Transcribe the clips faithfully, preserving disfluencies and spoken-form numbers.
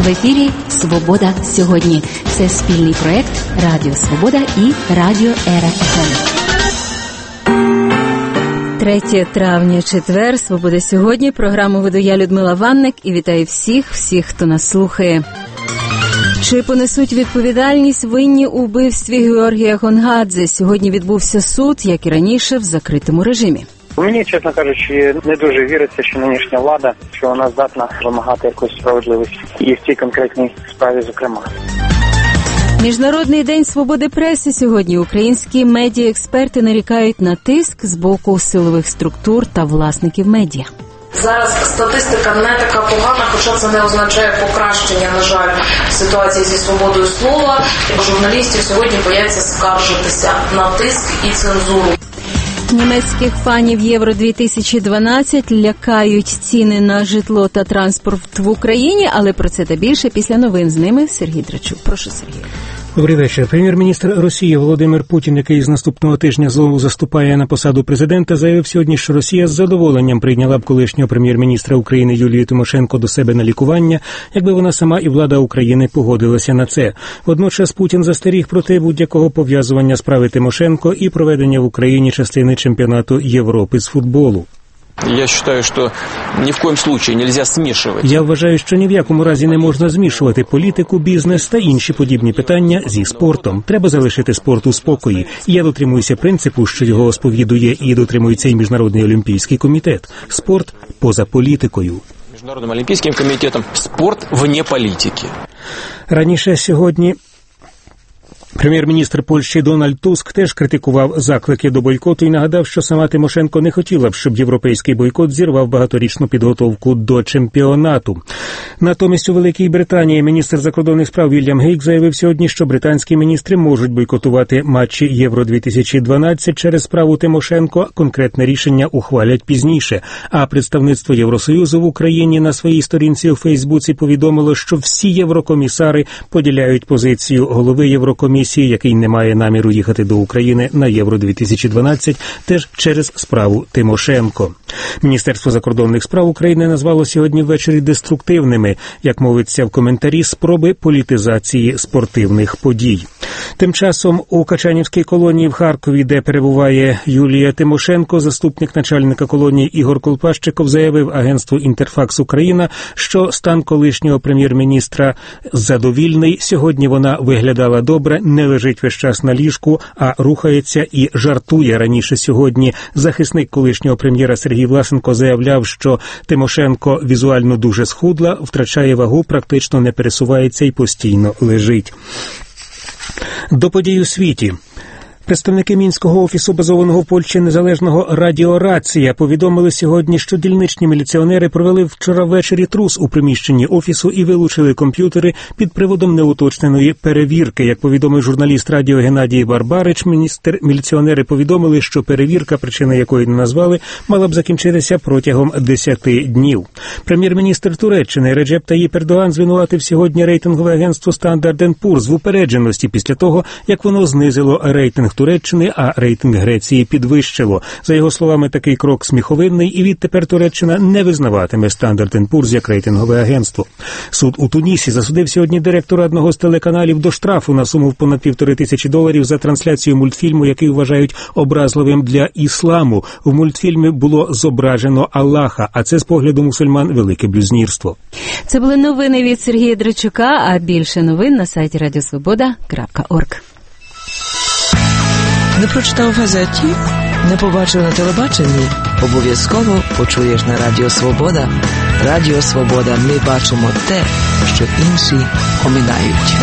В ефірі «Свобода сьогодні». Це спільний проект Радіо Свобода і Радіо Ера еф ем. третє травня, четвер, «Свобода сьогодні». Програму веду я, Людмила Ванник, і вітаю всіх, всіх, хто нас слухає. Чи понесуть відповідальність винні у вбивстві Георгія Гонгадзе? Сьогодні відбувся суд, як і раніше, в закритому режимі. Мені, чесно кажучи, не дуже віриться, що нинішня влада, що вона здатна вимагати якоїсь справедливості. І в цій конкретній справі, зокрема. Міжнародний день свободи преси сьогодні. Українські медіаексперти нарікають на тиск з боку силових структур та власників медіа. Зараз статистика не така погана, хоча це не означає покращення, на жаль, ситуації зі свободою слова. Журналістів сьогодні бояться скаржитися на тиск і цензуру. Німецьких фанів Євро дві тисячі дванадцять лякають ціни на житло та транспорт в Україні, але про це та більше після новин. З ними Сергій Драчук. Прошу, Сергій. Добрий вечір. Прем'єр-міністр Росії Володимир Путін, який з наступного тижня знову заступає на посаду президента, заявив сьогодні, що Росія з задоволенням прийняла б колишнього прем'єр-міністра України Юлію Тимошенко до себе на лікування, якби вона сама і влада України погодилася на це. Водночас Путін застеріг проти будь-якого пов'язування справи Тимошенко і проведення в Україні частини чемпіонату Європи з футболу. Я вважаю, що ні в коєму випадку нельзя змішувати. Я вважаю, що ні в якому разі не можна змішувати політику, бізнес та інші подібні питання зі спортом. Треба залишити спорт у спокої. Я дотримуюся принципу, що його сповідує і дотримується і Міжнародний олімпійський комітет. Спорт поза політикою. Міжнародним олімпійським комітетом спорт вне політики. Раніше сьогодні прем'єр-міністр Польщі Дональд Туск теж критикував заклики до бойкоту і нагадав, що сама Тимошенко не хотіла б, щоб європейський бойкот зірвав багаторічну підготовку до чемпіонату. Натомість у Великій Британії міністр закордонних справ Вільям Гейк заявив сьогодні, що британські міністри можуть бойкотувати матчі Євро дві тисячі дванадцять через справу Тимошенко. Конкретне рішення ухвалять пізніше. А представництво Євросоюзу в Україні на своїй сторінці у Фейсбуці повідомило, що всі єврокомісари поділяють позицію голови Єврокомісії, який не має наміру їхати до України на Євро дві тисячі дванадцять, теж через справу Тимошенко. Міністерство закордонних справ України назвало сьогодні ввечері деструктивними, як мовиться в коментарі, спроби політизації спортивних подій. Тим часом у Качанівській колонії в Харкові, де перебуває Юлія Тимошенко, заступник начальника колонії Ігор Колпащиков заявив агентству «Інтерфакс Україна», що стан колишнього прем'єр-міністра задовільний. Сьогодні вона виглядала добре, не лежить весь час на ліжку, а рухається і жартує. Раніше сьогодні захисник колишнього прем'єра Сергій Власенко заявляв, що Тимошенко візуально дуже схудла, втрачає вагу, практично не пересувається і постійно лежить. До подій у світі. Представники Мінського офісу, базованого в Польщі незалежного Радіо Рація, повідомили сьогодні, що дільничні міліціонери провели вчора ввечері трус у приміщенні офісу і вилучили комп'ютери під приводом неуточненої перевірки. Як повідомив журналіст радіо Геннадій Барбарич, міністр, міліціонери повідомили, що перевірка, причини якої не назвали, мала б закінчитися протягом десяти днів. Прем'єр-міністр Туреччини Реджеп Таїп Ердоган звинуватив сьогодні рейтингове агентство Standard енд Poor's в упередженості після того, як воно знизило рейтинг Туреччини, а рейтинг Греції підвищило. За його словами, такий крок сміховинний, і відтепер Туреччина не визнаватиме Standard енд Poor's як рейтингове агентство. Суд у Тунісі засудив сьогодні директора одного з телеканалів до штрафу на суму в понад півтори тисячі доларів за трансляцію мультфільму, який вважають образливим для ісламу. В мультфільмі було зображено Аллаха, а це з погляду мусульман велике блюзнірство. Це були новини від Сергія Драчука, а більше новин на сайті радіосвобода крапка орг. Не прочитав в газеті? Не побачив на телебаченні? Обов'язково почуєш на Радіо Свобода. Радіо Свобода. Ми бачимо те, що інші оминають.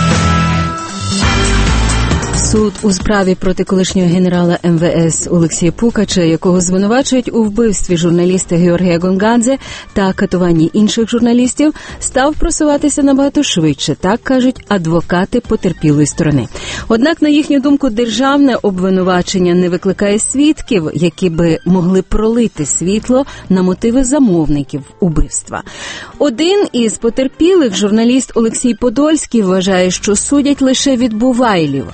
Суд у справі проти колишнього генерала ем ве ес Олексія Пукача, якого звинувачують у вбивстві журналіста Георгія Гонгадзе та катуванні інших журналістів, став просуватися набагато швидше, так кажуть адвокати потерпілої сторони. Однак, на їхню думку, державне обвинувачення не викликає свідків, які би могли пролити світло на мотиви замовників убивства. Один із потерпілих, журналіст Олексій Подольський, вважає, що судять лише відбувайлів, а замовників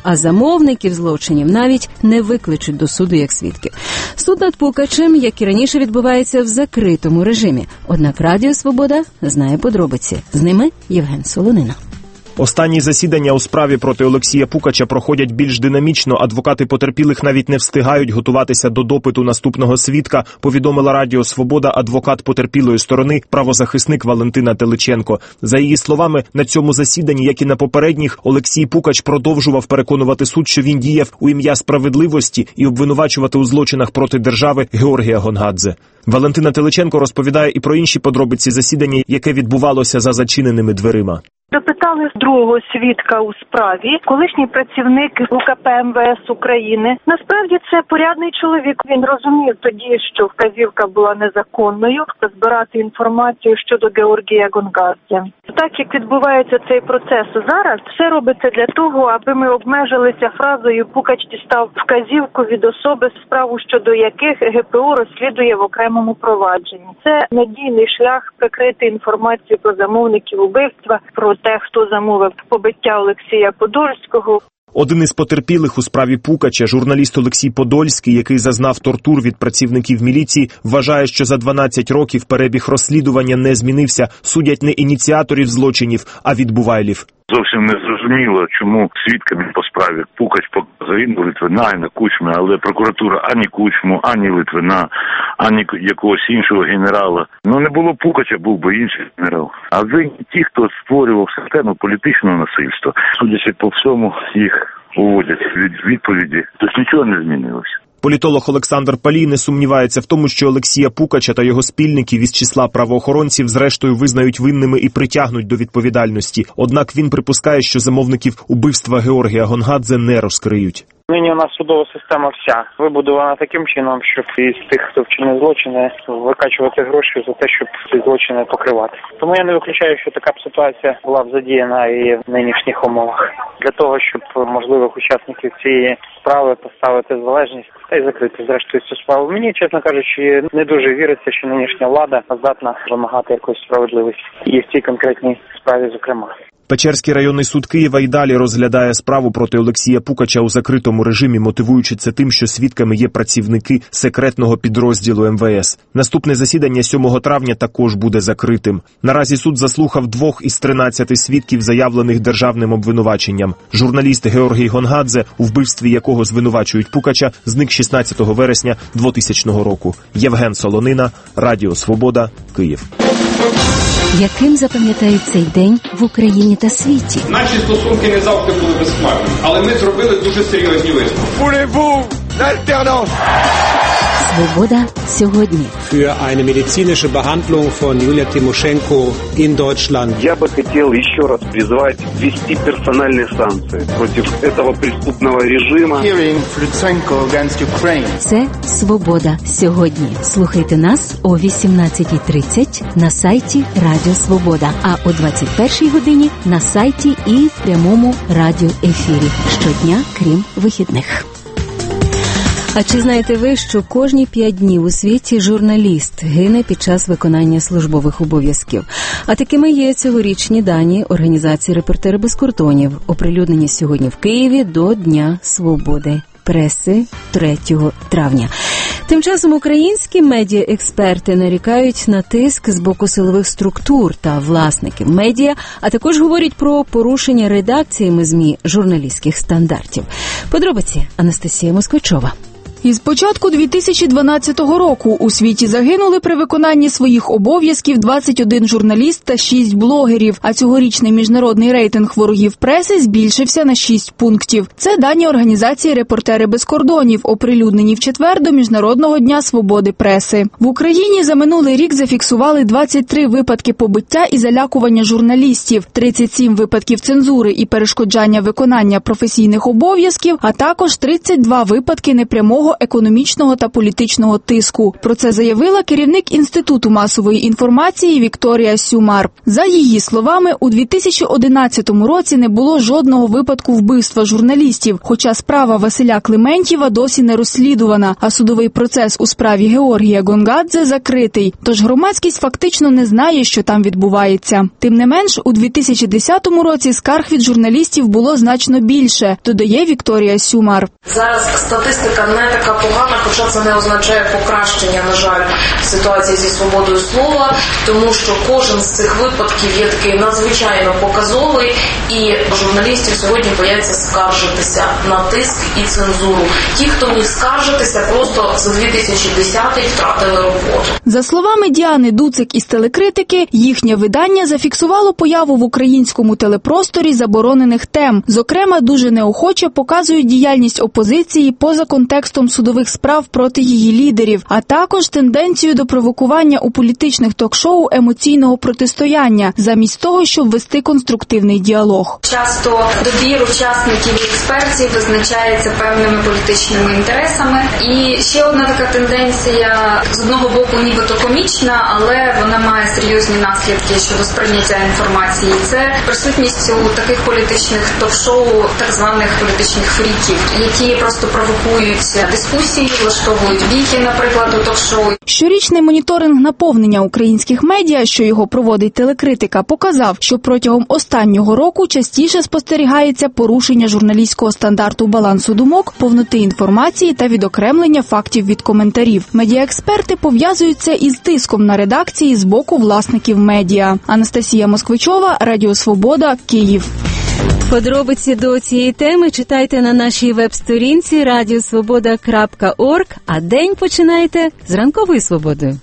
замовників злочинів навіть не викличуть до суду як свідків. Суд над Пукачем, як і раніше, відбувається в закритому режимі. Однак Радіо Свобода знає подробиці. З ними Євген Солонина. Останні засідання у справі проти Олексія Пукача проходять більш динамічно. Адвокати потерпілих навіть не встигають готуватися до допиту наступного свідка, повідомила Радіо Свобода адвокат потерпілої сторони, правозахисник Валентина Теличенко. За її словами, на цьому засіданні, як і на попередніх, Олексій Пукач продовжував переконувати суд, що він діяв у ім'я справедливості і обвинувачувати у злочинах проти держави Георгія Гонгадзе. Валентина Теличенко розповідає і про інші подробиці засідання, яке відбувалося за зачиненими дверима. Допитали другого свідка у справі, колишній працівник УКП МВС України. Насправді це порядний чоловік. Він розумів тоді, що вказівка була незаконною, збирати інформацію щодо Георгія Гонгадзе. Так як відбувається цей процес зараз, все робиться для того, аби ми обмежилися фразою «Пукач дістав вказівку від особи, справу щодо яких ГПУ розслідує в окремому провадженні». Це надійний шлях прикрити інформацію про замовників убивства, про те, хто замовив побиття Олексія Подольського. Один із потерпілих у справі Пукача, журналіст Олексій Подольський, який зазнав тортур від працівників міліції, вважає, що за дванадцять років перебіг розслідування не змінився. Судять не ініціаторів злочинів, а відбувайлів. Зовсім не зрозуміло, чому свідками по справі Пукач загинув Литвина і на Кучмі, але прокуратура ані Кучму, ані Литвина, ані якогось іншого генерала. Ну не було Пукача, був би інший генерал. А ви ті, хто створював систему політичного насильства, судячи по всьому, їх уводять від відповіді. Тобто нічого не змінилося. Політолог Олександр Палій не сумнівається в тому, що Олексія Пукача та його спільників із числа правоохоронців зрештою визнають винними і притягнуть до відповідальності. Однак він припускає, що замовників убивства Георгія Гонгадзе не розкриють. Нині у нас судова система вся вибудована таким чином, щоб із тих, хто вчинив злочини, викачувати гроші за те, щоб ці злочини покривати. Тому я не виключаю, що така б ситуація була б задіяна і в нинішніх умовах. Для того, щоб можливих учасників цієї справи поставити в залежність та й закрити зрештою цю справу. Мені, чесно кажучи, не дуже віриться, що нинішня влада здатна вимагати якоїсь справедливості. І в цій конкретній справі, зокрема. Печерський районний суд Києва й далі розглядає справу проти Олексія Пукача у закритому режимі, мотивуючи це тим, що свідками є працівники секретного підрозділу ем ве ес. Наступне засідання сьомого травня також буде закритим. Наразі суд заслухав двох із тринадцяти свідків, заявлених державним обвинуваченням. Журналіст Георгій Гонгадзе, у вбивстві якого звинувачують Пукача, зник шістнадцятого вересня двотисячного року. Євген Солонина, Радіо Свобода, Київ. Яким запам'ятають цей день в Україні та світі? Наші стосунки не завжди були безхмарні, але ми зробили дуже серйозні висновки. Свобода сьогодні. Für eine medizinische Behandlung von Юлия Тимошенко in Deutschland. Я бы хотел еще раз призвать ввести персональные санкции против этого преступного режима. Це Свобода сьогодні. Слухайте нас о вісімнадцятій тридцять на сайті Радіо Свобода, а о двадцять першій годині на сайті і в прямому радіоефірі. Щодня, крім вихідних. А чи знаєте ви, що кожні п'ять днів у світі журналіст гине під час виконання службових обов'язків? А такими є цьогорічні дані організації «Репортери без кордонів», оприлюднені сьогодні в Києві до Дня свободи преси третього травня. Тим часом українські медіаексперти нарікають на тиск з боку силових структур та власників медіа, а також говорять про порушення редакціями ЗМІ журналістських стандартів. Подробиці Анастасія Москвичова. Із початку дві тисячі дванадцятого року у світі загинули при виконанні своїх обов'язків двадцять один журналіст та шість блогерів, а цьогорічний міжнародний рейтинг ворогів преси збільшився на шість пунктів. Це дані організації «Репортери без кордонів», оприлюднені в четвер до Міжнародного дня свободи преси. В Україні за минулий рік зафіксували двадцять три випадки побиття і залякування журналістів, тридцять сім випадків цензури і перешкоджання виконання професійних обов'язків, а також тридцять два випадки непрямого серйозного економічного та політичного тиску. Про це заявила керівник Інституту масової інформації Вікторія Сюмар. За її словами, у дві тисячі одинадцятому році не було жодного випадку вбивства журналістів, хоча справа Василя Клементьєва досі не розслідувана, а судовий процес у справі Георгія Гонгадзе закритий, тож громадськість фактично не знає, що там відбувається. Тим не менш, у дві тисячі десятому році скарг від журналістів було значно більше, додає Вікторія Сюмар. Зараз статистика не така погана, хоча це не означає покращення, на жаль, ситуації зі свободою слова, тому що кожен з цих випадків є такий надзвичайно показовий, і журналістів сьогодні бояться скаржитися на тиск і цензуру. Ті, хто міг скаржитися, просто за дві тисячі десятий втратили роботу. За словами Діани Дуцик із телекритики, їхнє видання зафіксувало появу в українському телепросторі заборонених тем. Зокрема, дуже неохоче показують діяльність опозиції поза контекстом судових справ проти її лідерів, а також тенденцію до провокування у політичних ток-шоу емоційного протистояння, замість того, щоб вести конструктивний діалог. Часто добір учасників і експертів визначається певними політичними інтересами. І ще одна така тенденція, з одного боку нібито комічна, але вона має серйозні наслідки щодо сприйняття інформації. Це присутність у таких політичних ток-шоу так званих політичних фріків, які просто провокують дискусії, влаштовують бійки, наприклад, у ток-шоу. Щорічний моніторинг наповнення українських медіа, що його проводить телекритика, показав, що протягом останнього року частіше спостерігається порушення журналістського стандарту балансу думок, повноти інформації та відокремлення фактів від коментарів. Медіаексперти пов'язуються із тиском на редакції з боку власників медіа. Анастасія Москвичова, Радіо Свобода, Київ. Подробиці до цієї теми читайте на нашій веб-сторінці радіосвобода крапка орг, а день починайте з ранковою свободою.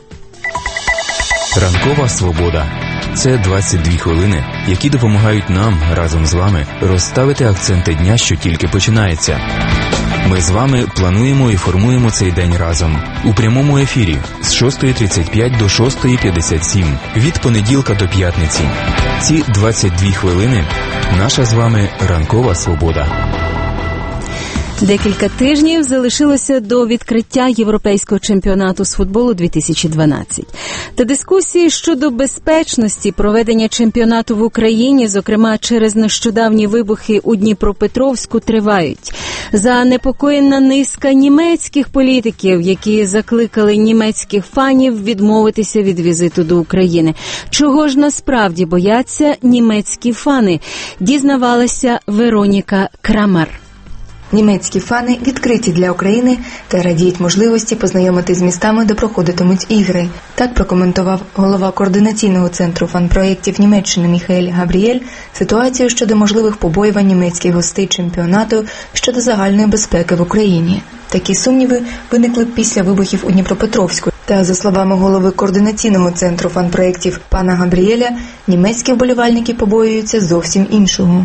Ранкова свобода – це двадцять дві хвилини, які допомагають нам разом з вами розставити акценти дня, що тільки починається. Ми з вами плануємо і формуємо цей день разом у прямому ефірі з шостої тридцять п'ять до шостої п'ятдесят сім від понеділка до п'ятниці. Ці двадцять дві хвилини – наша з вами ранкова свобода. Декілька тижнів залишилося до відкриття Європейського чемпіонату з футболу дві тисячі дванадцять. Та дискусії щодо безпечності проведення чемпіонату в Україні, зокрема через нещодавні вибухи у Дніпропетровську, тривають. Занепокоєна низка німецьких політиків, які закликали німецьких фанів відмовитися від візиту до України. Чого ж насправді бояться німецькі фани? Дізнавалася Вероніка Крамер. Німецькі фани відкриті для України та радіють можливості познайомити з містами, де проходитимуть ігри. Так прокоментував голова координаційного центру фан-проєктів Німеччини Міхаель Габріель ситуацію щодо можливих побоювань німецьких гостей чемпіонату щодо загальної безпеки в Україні. Такі сумніви виникли після вибухів у Дніпропетровську. Та, за словами голови координаційного центру фан-проєктів пана Габріеля, німецькі вболівальники побоюються зовсім іншого.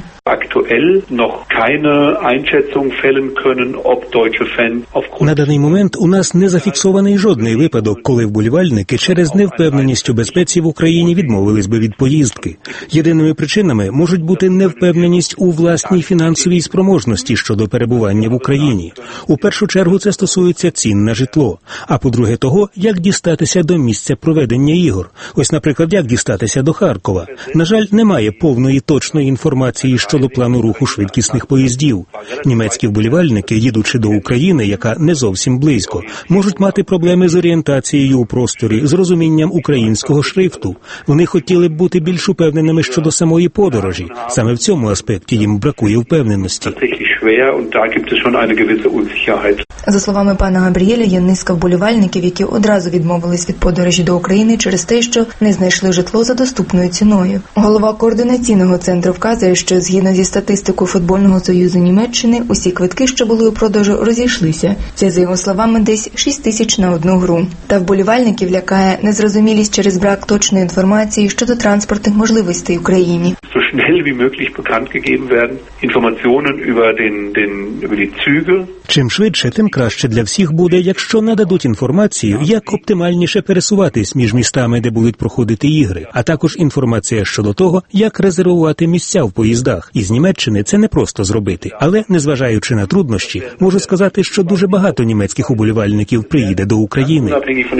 На даний момент у нас не зафіксований жодний випадок, коли вболівальники через невпевненість у безпеці в Україні відмовились би від поїздки. Єдиними причинами можуть бути невпевненість у власній фінансовій спроможності щодо перебування в Україні. У першу чергу це стосується цін на житло, а по-друге того, як дістатися до місця проведення ігор. Ось, наприклад, як дістатися до Харкова. На жаль, немає повної точної інформації щодо плану руху швидкісних поїздів. Німецькі вболівальники, їдучи до України, яка не зовсім близько, можуть мати проблеми з орієнтацією у просторі, з розумінням українського шрифту. Вони хотіли б бути більш упевненими щодо самої подорожі. Саме в цьому аспекті їм бракує впевненості. За словами пана Габріеля, є низка вболівальників, які одразу відмовились від подорожі до України через те, що не знайшли житло за доступною ціною. Голова координаційного центру вказує, що згідно зі статистикою Футбольного союзу Німеччини, усі квитки, що були у продажу, розійшлися. Це, за його словами, десь шість тисяч на одну гру. Та вболівальників лякає незрозумілість через брак точної інформації щодо транспортних можливостей в Україні. So schnell wie möglich bekannt gegeben werden, Informationen über den, den, über die Züge. Чим швидше, тим краще для всіх буде, якщо нададуть інформацію, як оптимальніше пересуватись між містами, де будуть проходити ігри, а також інформація щодо того, як резервувати місця в поїздах. Із Німеччини це не просто зробити, але, незважаючи на труднощі, можу сказати, що дуже багато німецьких уболівальників приїде до України.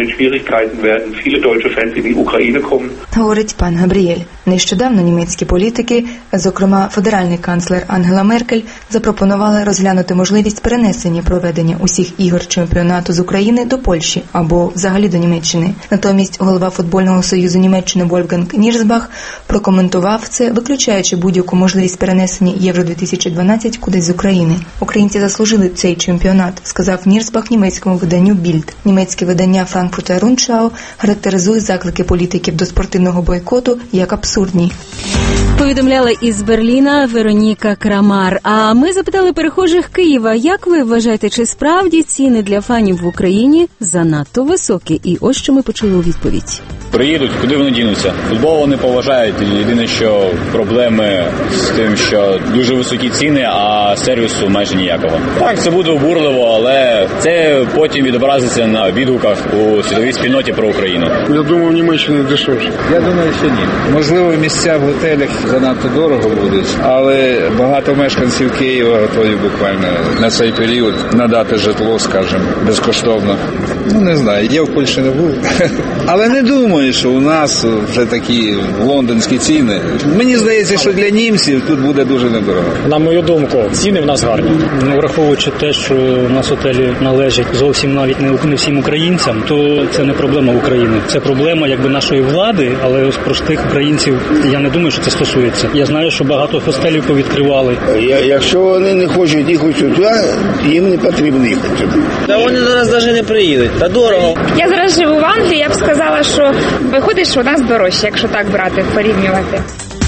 Говорить пан Габріель. Нещодавно німецькі політики, зокрема федеральний канцлер Ангела Меркель, запропонували розглянути можливість перенесення проведення усіх ігор чемпіонату з України до Польщі або взагалі до Німеччини. Натомість голова футбольного союзу Німеччини Вольфганг Нірсбах прокоментував це, виключаючи будь-яку можливість перенесення Євро дві тисячі дванадцять кудись з України. Українці заслужили цей чемпіонат, сказав Нірсбах німецькому виданню Більд. Німецьке видання Frankfurter Rundschau характеризує заклики політиків до спортивного бойкоту як абсурдні. Повідомляла із Берліна Вероніка Крамар. А ми запитали перехожих Києва, як ви вважаєте, чи справді ціни для фанів в Україні занадто високі? І ось що ми почули у відповідь. Приїдуть, куди вони дінуться? Футбол вони поважають. Єдине, що проблеми з тим, що дуже високі ціни, а сервісу майже ніякого. Так, це буде обурливо, але це потім відобразиться на відгуках у світовій спільноті про Україну. Я думаю, в Німеччині дешевше. Я думаю, що ні. Можливо, місця в готелях занадто дорого будуть, але багато мешканців Києва готові буквально на цей період надати житло, скажімо, безкоштовно. Ну, не знаю, я в Польщі не був. Але не думаю, що у нас вже такі лондонські ціни. Мені здається, що для німців тут буде дуже недорого. На мою думку, ціни в нас гарні. Враховуючи те, що у нас готелі належать зовсім навіть не всім українцям, то це не проблема України. Це проблема якби нашої влади, але ось простих українців я не думаю, що це стосується. Я знаю, що багато хостелів повідкривали. Я, якщо вони не хочуть їхати сюди, їм не потрібно їхати. Та вони зараз навіть не приїдуть. Та дорого. Я зараз живу в Англії, я б сказала, що виходить, що у нас дорожче, якщо так брати, порівнювати.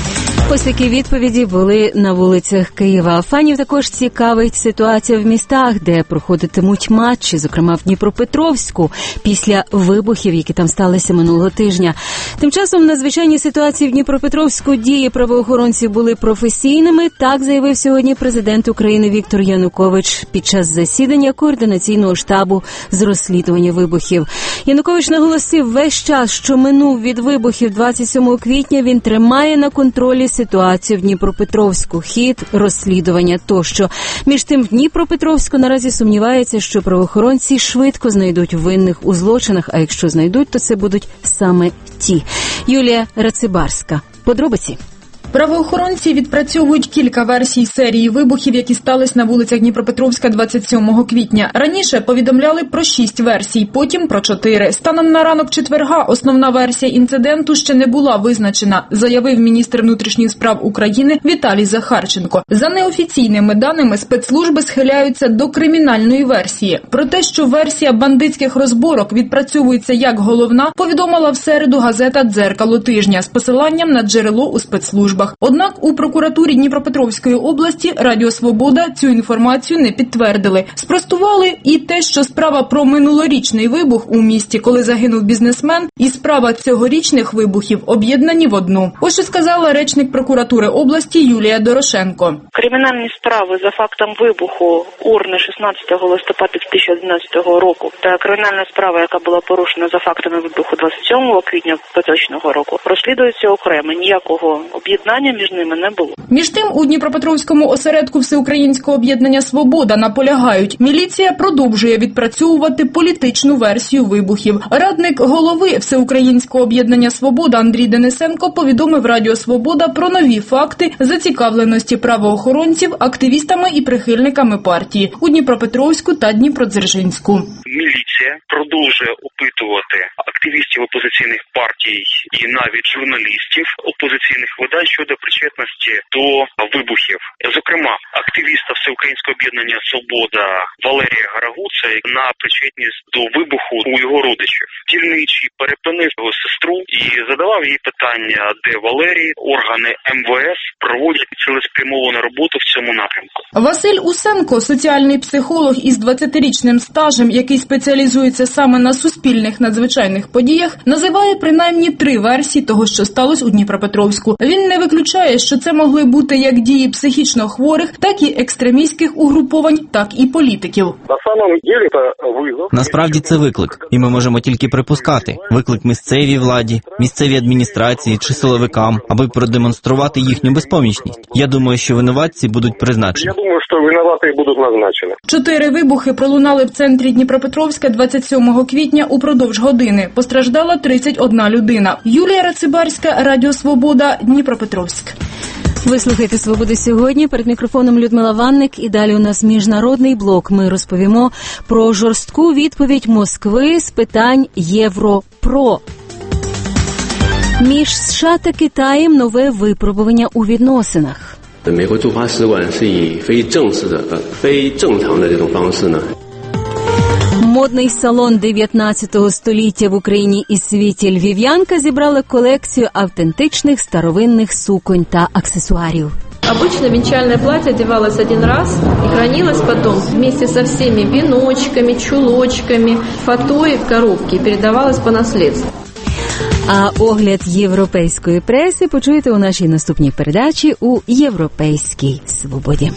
Ось такі відповіді були на вулицях Києва. Фанів також цікавить ситуація в містах, де проходитимуть матчі, зокрема в Дніпропетровську, після вибухів, які там сталися минулого тижня. Тим часом надзвичайні ситуації в Дніпропетровську дії правоохоронців були професійними. Так заявив сьогодні президент України Віктор Янукович під час засідання координаційного штабу з розслідування вибухів. Янукович наголосив, весь час, що минув від вибухів двадцять сьомого квітня, він тримає на контролі ситуацію в Дніпропетровську, хід, розслідування тощо. Між тим, в Дніпропетровську наразі сумнівається, що правоохоронці швидко знайдуть винних у злочинах, а якщо знайдуть, то це будуть саме ті. Юлія Рацибарська. Подробиці. Правоохоронці відпрацьовують кілька версій серії вибухів, які стались на вулицях Дніпропетровська двадцять сьомого квітня. Раніше повідомляли про шість версій, потім про чотири. Станом на ранок четверга основна версія інциденту ще не була визначена, заявив міністр внутрішніх справ України Віталій Захарченко. За неофіційними даними, спецслужби схиляються до кримінальної версії. Про те, що версія бандитських розборок відпрацьовується як головна, повідомила в середу газета «Дзеркало тижня» з посиланням на джерело у спецслужбах. Однак у прокуратурі Дніпропетровської області Радіо Свобода цю інформацію не підтвердили. Спростували і те, що справа про минулорічний вибух у місті, коли загинув бізнесмен, і справа цьогорічних вибухів об'єднані в одну. Ось що сказала речник прокуратури області Юлія Дорошенко. Кримінальні справи за фактом вибуху урни шістнадцятого листопада дві тисячі одинадцятого року та кримінальна справа, яка була порушена за фактами вибуху двадцять сьомого квітня поточного року, розслідується окремо. Ніякого об'єднання між ними не було. Між тим, у Дніпропетровському осередку Всеукраїнського об'єднання «Свобода» наполягають, міліція продовжує відпрацьовувати політичну версію вибухів. Радник голови Всеукраїнського об'єднання «Свобода» Андрій Денисенко повідомив Радіо Свобода про нові факти зацікавленості правоохоронців активістами і прихильниками партії у Дніпропетровську та Дніпродзержинську. Міліція продовжує опитувати активістів опозиційних партій і навіть журналістів опозиційних видань щодо причетності до вибухів. Зокрема, активіста Всеукраїнського об'єднання «Свобода» Валерія Гарагуца на причетність до вибуху у його родичів. Дільничий перепинив його сестру і задавав їй питання, де Валерій, органи ем ве ес проводять цілеспрямовану роботу в цьому напрямку. Василь Усенко, соціальний психолог із двадцятирічним стажем, який спеціалізується саме на суспільних надзвичайних подіях, називає принаймні три версії того, що сталося у Дніпропетровську. Він не виключає, що це могли бути як дії психічно хворих, так і екстремістських угруповань, так і політиків. Насправді це виклик, і ми можемо тільки припускати. Виклик місцевій владі, місцевій адміністрації чи силовикам, аби продемонструвати їхню безпомічність. Я думаю, що винуватці будуть призначені. Я думаю, що винуваті будуть назначені. Чотири вибухи пролунали в центрі Дніпропетровська двадцять сьомого квітня упродовж години. Постраждала тридцять одна людина. Юлія Рацибарська, Радіо Свобода, Дніпропетровськ. Ви слухаєте «Свободу сьогодні». Перед мікрофоном Людмила Ванник. І далі у нас міжнародний блок. Ми розповімо про жорстку відповідь Москви з питань Європро. Між США та Китаєм нове випробування у відносинах. Модний салон дев'ятнадцятого століття в Україні і світі «Львів'янка» зібрала колекцію автентичних старовинних суконь та аксесуарів. Обычно венчальное платье одевалось один раз и хранилось потом вместе со всеми веночками, чулочками, фатой в коробке и передавалось по наследству. А огляд європейської преси почуєте у нашій наступній передачі у «Європейській свободі».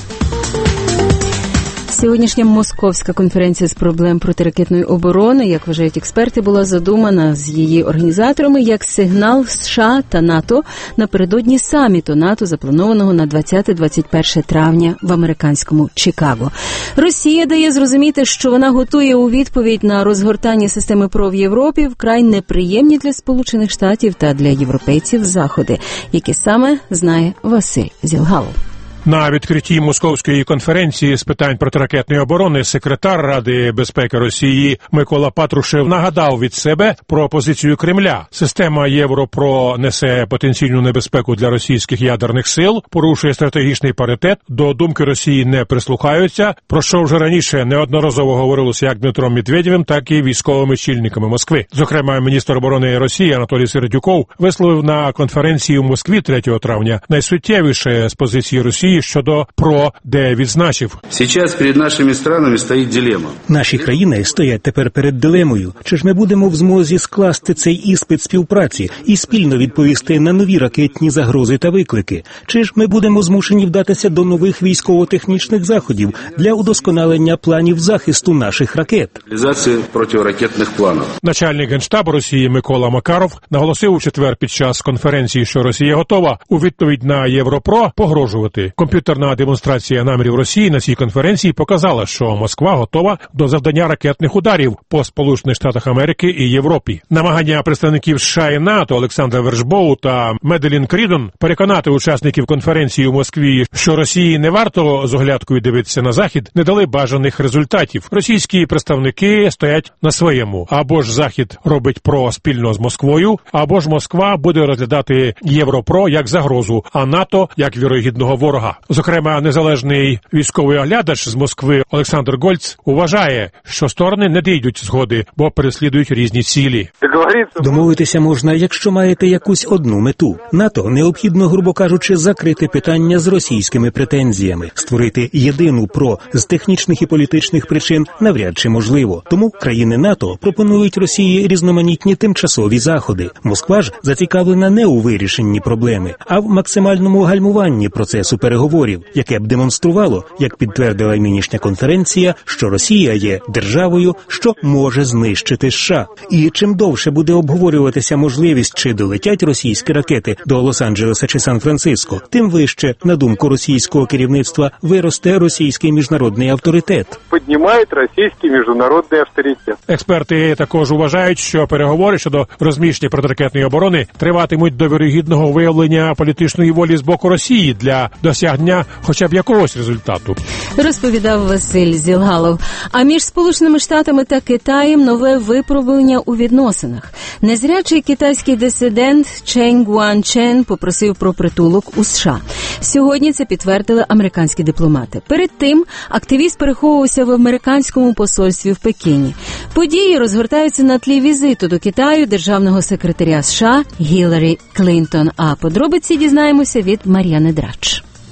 Сьогоднішня Московська конференція з проблем протиракетної оборони, як вважають експерти, була задумана з її організаторами як сигнал США та НАТО напередодні саміту НАТО, запланованого на двадцяте-двадцять перше травня в американському Чикаго. Росія дає зрозуміти, що вона готує у відповідь на розгортання системи ПРО в Європі вкрай неприємні для Сполучених Штатів та для європейців заходи, які саме знає Василь Зілгалов. На відкритті Московської конференції з питань протиракетної оборони секретар Ради безпеки Росії Микола Патрушев нагадав від себе про позицію Кремля. Система Європро несе потенційну небезпеку для російських ядерних сил, порушує стратегічний паритет, до думки Росії не прислухаються, про що вже раніше неодноразово говорилося як Дмитром Медведєвим, так і військовими чільниками Москви. Зокрема, міністр оборони Росії Анатолій Середюков висловив на конференції у Москві третього травня найсуттєвіше з позиції Росії щодо ПРО, де відзначив: «Сейчас перед нашими странами стоїть дилема. Наші країни стоять тепер перед дилемою. Чи ж ми будемо в змозі скласти цей іспит співпраці і спільно відповісти на нові ракетні загрози та виклики? Чи ж ми будемо змушені вдатися до нових військово-технічних заходів для удосконалення планів захисту наших ракет?» Реалізація протиракетних планів. Начальник Генштабу Росії Микола Макаров наголосив у четвер під час конференції, що Росія готова у відповідь на Європро погрожувати. Комп'ютерна демонстрація намірів Росії на цій конференції показала, що Москва готова до завдання ракетних ударів по Сполучених Штатах Америки і Європі. Намагання представників США і НАТО Олександра Вершбоу та Меделін Крідон переконати учасників конференції у Москві, що Росії не варто з оглядкою дивитися на Захід, не дали бажаних результатів. Російські представники стоять на своєму. Або ж Захід робить ПРО спільно з Москвою, або ж Москва буде розглядати Європро як загрозу, а НАТО як вірогідного ворога. Зокрема, незалежний військовий оглядач з Москви Олександр Гольц вважає, що сторони не дійдуть згоди, бо переслідують різні цілі. Домовитися можна, якщо маєте якусь одну мету. НАТО необхідно, грубо кажучи, закрити питання з російськими претензіями. Створити єдину ПРО з технічних і політичних причин навряд чи можливо. Тому країни НАТО пропонують Росії різноманітні тимчасові заходи. Москва ж зацікавлена не у вирішенні проблеми, а в максимальному гальмуванні процесу переговорів, яке б демонструвало, як підтвердила й нинішня конференція, що Росія є державою, що може знищити США. І чим довше буде обговорюватися можливість, чи долетять російські ракети до Лос-Анджелеса чи Сан-Франциско, тим вище, на думку російського керівництва, виросте російський міжнародний авторитет. Піднімає російський міжнародний авторитет. Експерти також вважають, що переговори щодо розміщення протиракетної оборони триватимуть до вірогідного виявлення політичної волі з боку Росії для досягнення хоча б якогось результату. Розповідав Василь Зілгалов. А між Сполученими Штатами та Китаєм нове випробування у відносинах. Незрячий китайський дисидент Чен Гуанчен попросив про притулок у США. Сьогодні це підтвердили американські дипломати. Перед тим активіст переховувався в американському посольстві в Пекіні. Події розгортаються на тлі візиту до Китаю державного секретаря США Гіларі Клінтон. А подробиці дізнаємося від Мар'яни Драч.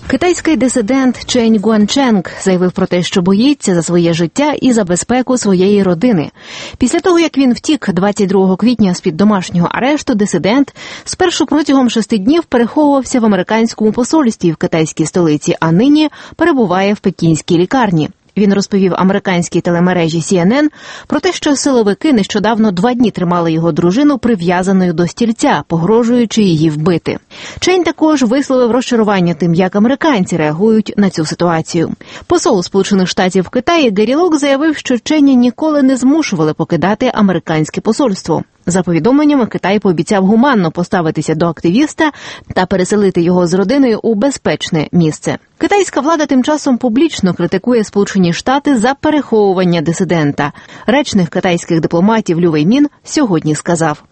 Китайський дисидент Чень Гуанченг заявив про те, що боїться за своє життя і за безпеку своєї родини. Після того, як він втік двадцять другого квітня з-під домашнього арешту, дисидент спершу протягом шести днів переховувався в американському посольстві в китайській столиці, а нині перебуває в пекінській лікарні. Він розповів американській телемережі Сі Ен Ен про те, що силовики нещодавно два дні тримали його дружину прив'язаною до стільця, погрожуючи її вбити. Чень також висловив розчарування тим, як американці реагують на цю ситуацію. Посол Сполучених Штатів в Китаї Гері Лок заявив, що Ченя ніколи не змушували покидати американське посольство. За повідомленнями, Китай пообіцяв гуманно поставитися до активіста та переселити його з родиною у безпечне місце. Китайська влада тим часом публічно критикує Сполучені Штати за переховування дисидента. Речник китайських дипломатів Лю Веймін сьогодні сказав: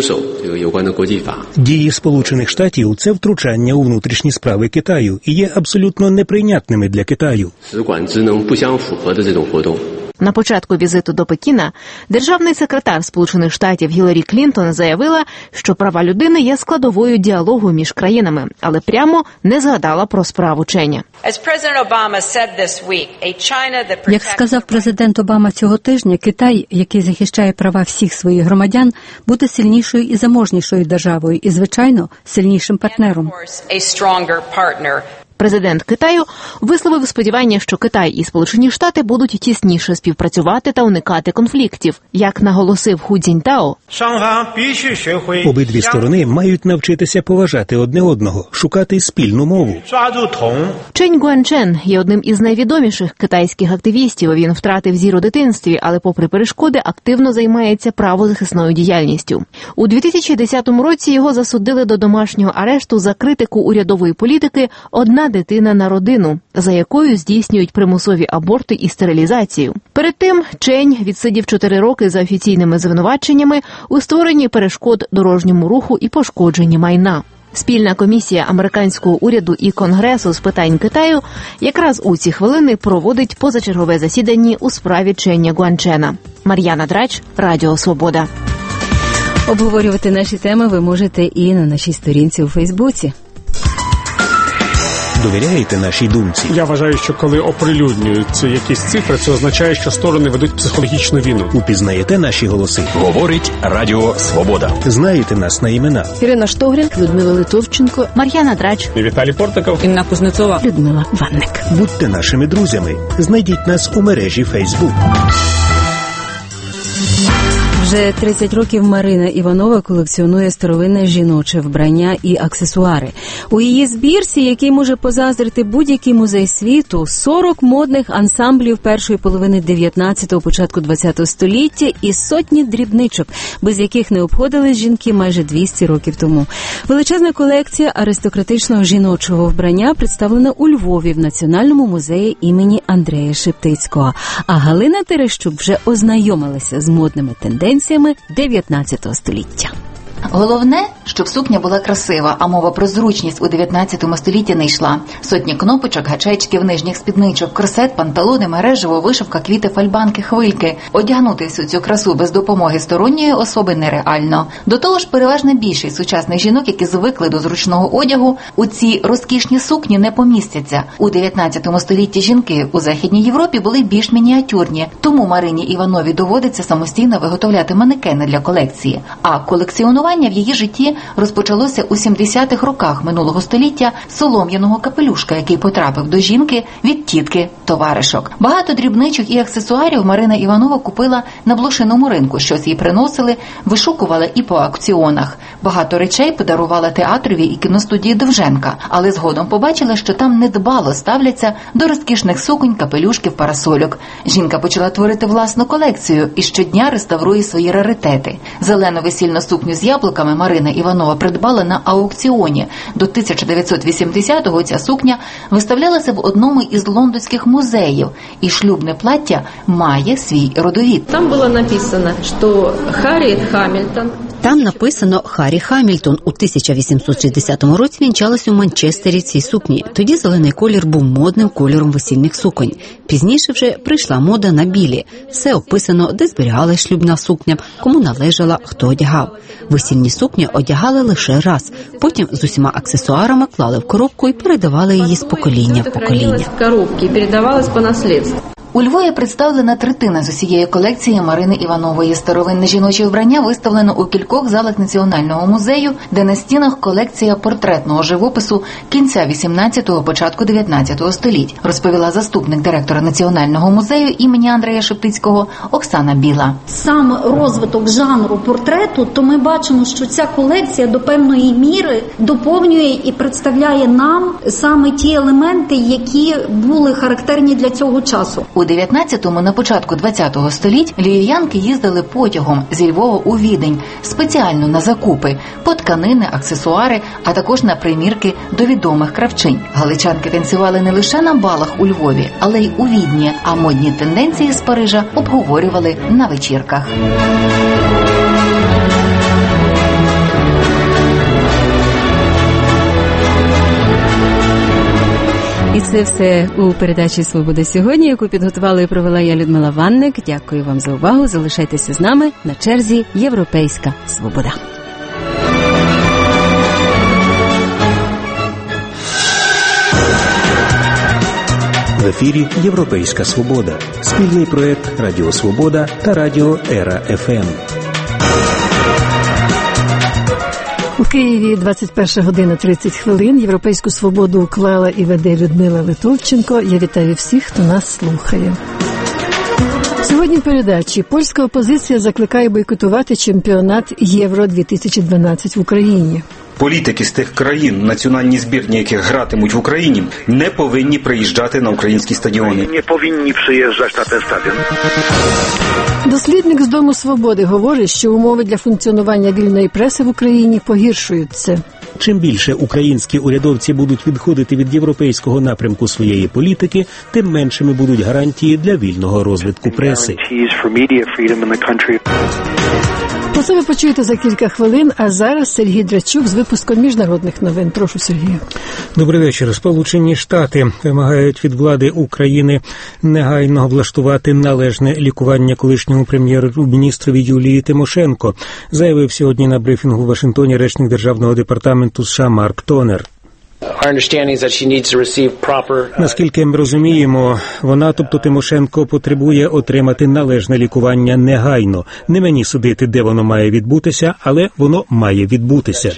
«Дії Сполучених Штатів – це втручання у внутрішні справи Китаю і є абсолютно неприйнятними для Китаю». На початку візиту до Пекіна державний секретар Сполучених Штатів Гіларі Клінтон заявила, що права людини є складовою діалогу між країнами, але прямо не згадала про справу Ченя. Як сказав президент Обама цього тижня, Китай, який захищає права всіх своїх громадян, буде сильнішою і заможнішою державою і, звичайно, сильнішим партнером. Президент Китаю висловив сподівання, що Китай і Сполучені Штати будуть тісніше співпрацювати та уникати конфліктів. Як наголосив Ху Цзіньтао, обидві сторони мають навчитися поважати одне одного, шукати спільну мову. Чень Гуанчен є одним із найвідоміших китайських активістів. Він втратив зір у дитинстві, але попри перешкоди активно займається правозахисною діяльністю. У дві тисячі десятому році його засудили до домашнього арешту за критику урядової політики «Одна дитина на родину», за якою здійснюють примусові аборти і стерилізацію. Перед тим Чень відсидів чотири роки за офіційними звинуваченнями у створенні перешкод дорожньому руху і пошкодженні майна. Спільна комісія американського уряду і Конгресу з питань Китаю якраз у ці хвилини проводить позачергове засідання у справі Ченя Гуанчена. Мар'яна Драч, Радіо Свобода. Обговорювати наші теми ви можете і на нашій сторінці у Фейсбуці. Довіряєте нашій думці? Я вважаю, що коли оприлюднюються якісь цифри, це означає, що сторони ведуть психологічну війну. Упізнаєте наші голоси? Говорить Радіо Свобода. Знаєте нас на імена? Ірина Штогрін, Людмила Литовченко, Мар'яна Драч, Віталій Портаков, Інна Кузнецова, Людмила Ванник. Будьте нашими друзями. Знайдіть нас у мережі Фейсбук. Вже тридцять років Марина Іванова колекціонує старовинне жіноче вбрання і аксесуари. У її збірці, який може позаздрити будь-який музей світу, сорок модних ансамблів першої половини дев'ятнадцятого, початку двадцятого століття і сотні дрібничок, без яких не обходились жінки майже двісті років тому. Величезна колекція аристократичного жіночого вбрання представлена у Львові в Національному музеї імені Андрея Шептицького. А Галина Терещук вже ознайомилася з модними тенденціями дев'ятнадцятого століття. Головне, щоб сукня була красива, а мова про зручність у дев'ятнадцятому столітті не йшла. Сотні кнопочок, гачечків, нижніх спідничок, корсет, панталони, мережево, вишивка, квіти, фальбанки, хвильки. Одягнути всю цю красу без допомоги сторонньої особи нереально. До того ж, переважна більшість сучасних жінок, які звикли до зручного одягу, у ці розкішні сукні не помістяться. У дев'ятнадцятому столітті жінки у Західній Європі були більш мініатюрні, тому Марині Івановій доводиться самостійно виготовляти манекени для колекції. А колекціонування в її житті розпочалося у сімдесятих роках минулого століття з солом'яного капелюшка, який потрапив до жінки від тітки товаришок. Багато дрібничок і аксесуарів Марина Іванова купила на блошиному ринку, щось їй приносили, вишукувала і по аукціонах. Багато речей подарувала театрові і кіностудії Довженка, але згодом побачила, що там недбало ставляться до розкішних суконь, капелюшків, парасольок. Жінка почала творити власну колекцію і щодня реставрує свої раритети. Зелену весільну сукню з яблуками Марина Іванова придбала на аукціоні. До тисяча дев'ятсот вісімдесятого ця сукня виставлялася в одному із лондонських музеїв, і шлюбне плаття має свій родовід. Там було написано, що Харріет Хамільтон Там написано «Харрі Хамільтон». У тисяча вісімсот шістдесятому році вінчалась у Манчестері цій сукні. Тоді зелений колір був модним кольором весільних суконь. Пізніше вже прийшла мода на білі. Все описано, де зберігалась шлюбна сукня, кому належала, хто одягав. Весільні сукні одягали лише раз. Потім з усіма аксесуарами клали в коробку і передавали її з покоління в покоління. Коробки передавалась по наслідству. У Львові представлена третина з усієї колекції Марини Іванової. Старовинне жіноче вбрання виставлено у кількох залах Національного музею, де на стінах колекція портретного живопису кінця вісімнадцятого, початку дев'ятнадцятого століть, розповіла заступник директора Національного музею імені Андрея Шептицького Оксана Біла. Сам розвиток жанру портрету, то ми бачимо, що ця колекція до певної міри доповнює і представляє нам саме ті елементи, які були характерні для цього часу. У дев'ятнадцятому, на початку двадцятого століть львів'янки їздили потягом зі Львова у Відень спеціально на закупи, по тканини, аксесуари, а також на примірки до відомих кравчинь. Галичанки танцювали не лише на балах у Львові, але й у Відні, а модні тенденції з Парижа обговорювали на вечірках. І це все у передачі «Свобода сьогодні», яку підготувала і провела я, Людмила Ванник. Дякую вам за увагу. Залишайтеся з нами. На черзі «Європейська свобода». В ефірі «Європейська свобода». Спільний проект «Радіо Свобода» та «Радіо Ера еф ем». У Києві двадцять перша година тридцять хвилин. Європейську свободу уклала і веде Людмила Литовченко. Я вітаю всіх, хто нас слухає. Сьогодні в передачі польська опозиція закликає бойкотувати чемпіонат Євро дві тисячі дванадцять в Україні. Політики з тих країн, національні збірні, які гратимуть в Україні, не повинні приїжджати на українські стадіони. Не повинні приїжджати на цей стадіон. Дослідник з Дому Свободи говорить, що умови для функціонування вільної преси в Україні погіршуються. Чим більше українські урядовці будуть відходити від європейського напрямку своєї політики, тим меншими будуть гарантії для вільного розвитку преси. Про це ви почуєте за кілька хвилин, а зараз Сергій Драчук з випуском міжнародних новин. Прошу, Сергію. Добрий вечір. Сполучені Штати вимагають від влади України негайно влаштувати належне лікування колишньому прем'єр-міністрові Юлії Тимошенко, заявив сьогодні на брифінгу в Вашингтоні речник Державного департаменту США Марк Тонер. Наскільки ми розуміємо, вона, тобто Тимошенко, потребує отримати належне лікування негайно. Не мені судити, де воно має відбутися, але воно має відбутися,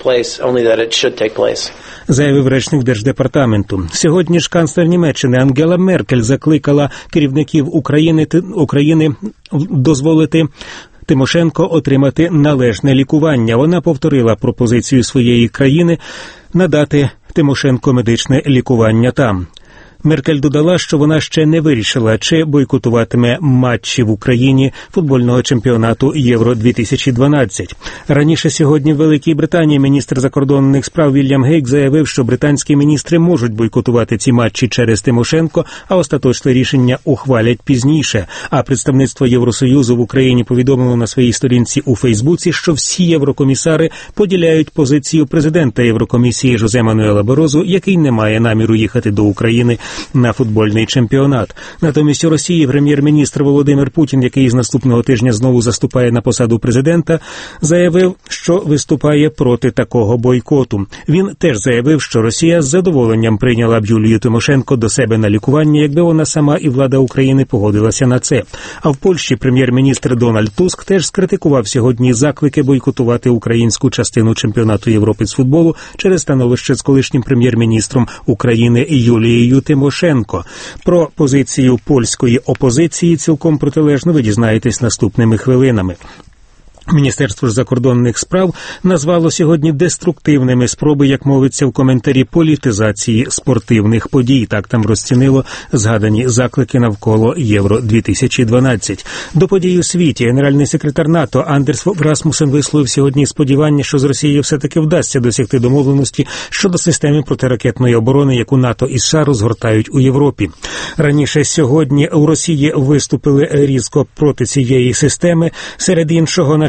заявив речник Держдепартаменту. Сьогодні ж канцлер Німеччини Ангела Меркель закликала керівників України, України дозволити Тимошенко отримати належне лікування. Вона повторила пропозицію своєї країни надати Тимошенко медичне лікування там. Меркель додала, що вона ще не вирішила, чи бойкотуватиме матчі в Україні футбольного чемпіонату Євро дві тисячі дванадцять. Раніше сьогодні в Великій Британії міністр закордонних справ Вільям Гейк заявив, що британські міністри можуть бойкотувати ці матчі через Тимошенко, а остаточне рішення ухвалять пізніше. А представництво Євросоюзу в Україні повідомило на своїй сторінці у Фейсбуці, що всі єврокомісари поділяють позицію президента Єврокомісії Жозе Мануела Барозу, який не має наміру їхати до України на футбольний чемпіонат. Натомість у Росії прем'єр-міністр Володимир Путін, який з наступного тижня знову заступає на посаду президента, заявив, що виступає проти такого бойкоту. Він теж заявив, що Росія з задоволенням прийняла б Юлію Тимошенко до себе на лікування, якби вона сама і влада України погодилася на це. А в Польщі прем'єр-міністр Дональд Туск теж скритикував сьогодні заклики бойкотувати українську частину чемпіонату Європи з футболу через становище з колишнім прем'єр-міністром України Юлією Тимошенко. Про позицію польської опозиції цілком протилежно ви дізнаєтесь наступними хвилинами. Міністерство закордонних справ назвало сьогодні деструктивними спроби, як мовиться в коментарі, політизації спортивних подій. Так там розцінило згадані заклики навколо Євро дві тисячі дванадцять. До подій у світі генеральний секретар НАТО Андерс Расмусен висловив сьогодні сподівання, що з Росією все-таки вдасться досягти домовленості щодо системи протиракетної оборони, яку НАТО і США розгортають у Європі. Раніше сьогодні у Росії виступили різко проти цієї системи. Серед іншого, наче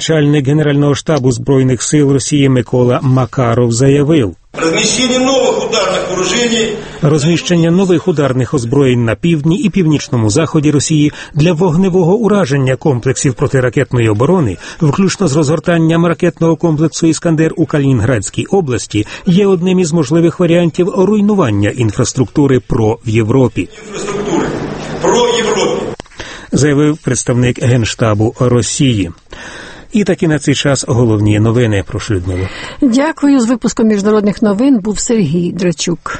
начальник Генерального штабу Збройних сил Росії Микола Макаров заявив: Розміщення нових ударних вооружень. Розміщення нових ударних озброєнь на півдні і північному заході Росії для вогневого ураження комплексів протиракетної оборони, включно з розгортанням ракетного комплексу «Іскандер» у Калінінградській області, є одним із можливих варіантів руйнування інфраструктури ПРО в Європі. Інфраструктури ПРО в Європі. Заявив представник Генштабу Росії. І таки на цей час головні новини. Прошу, Людмилу. Дякую. З випуском міжнародних новин був Сергій Драчук.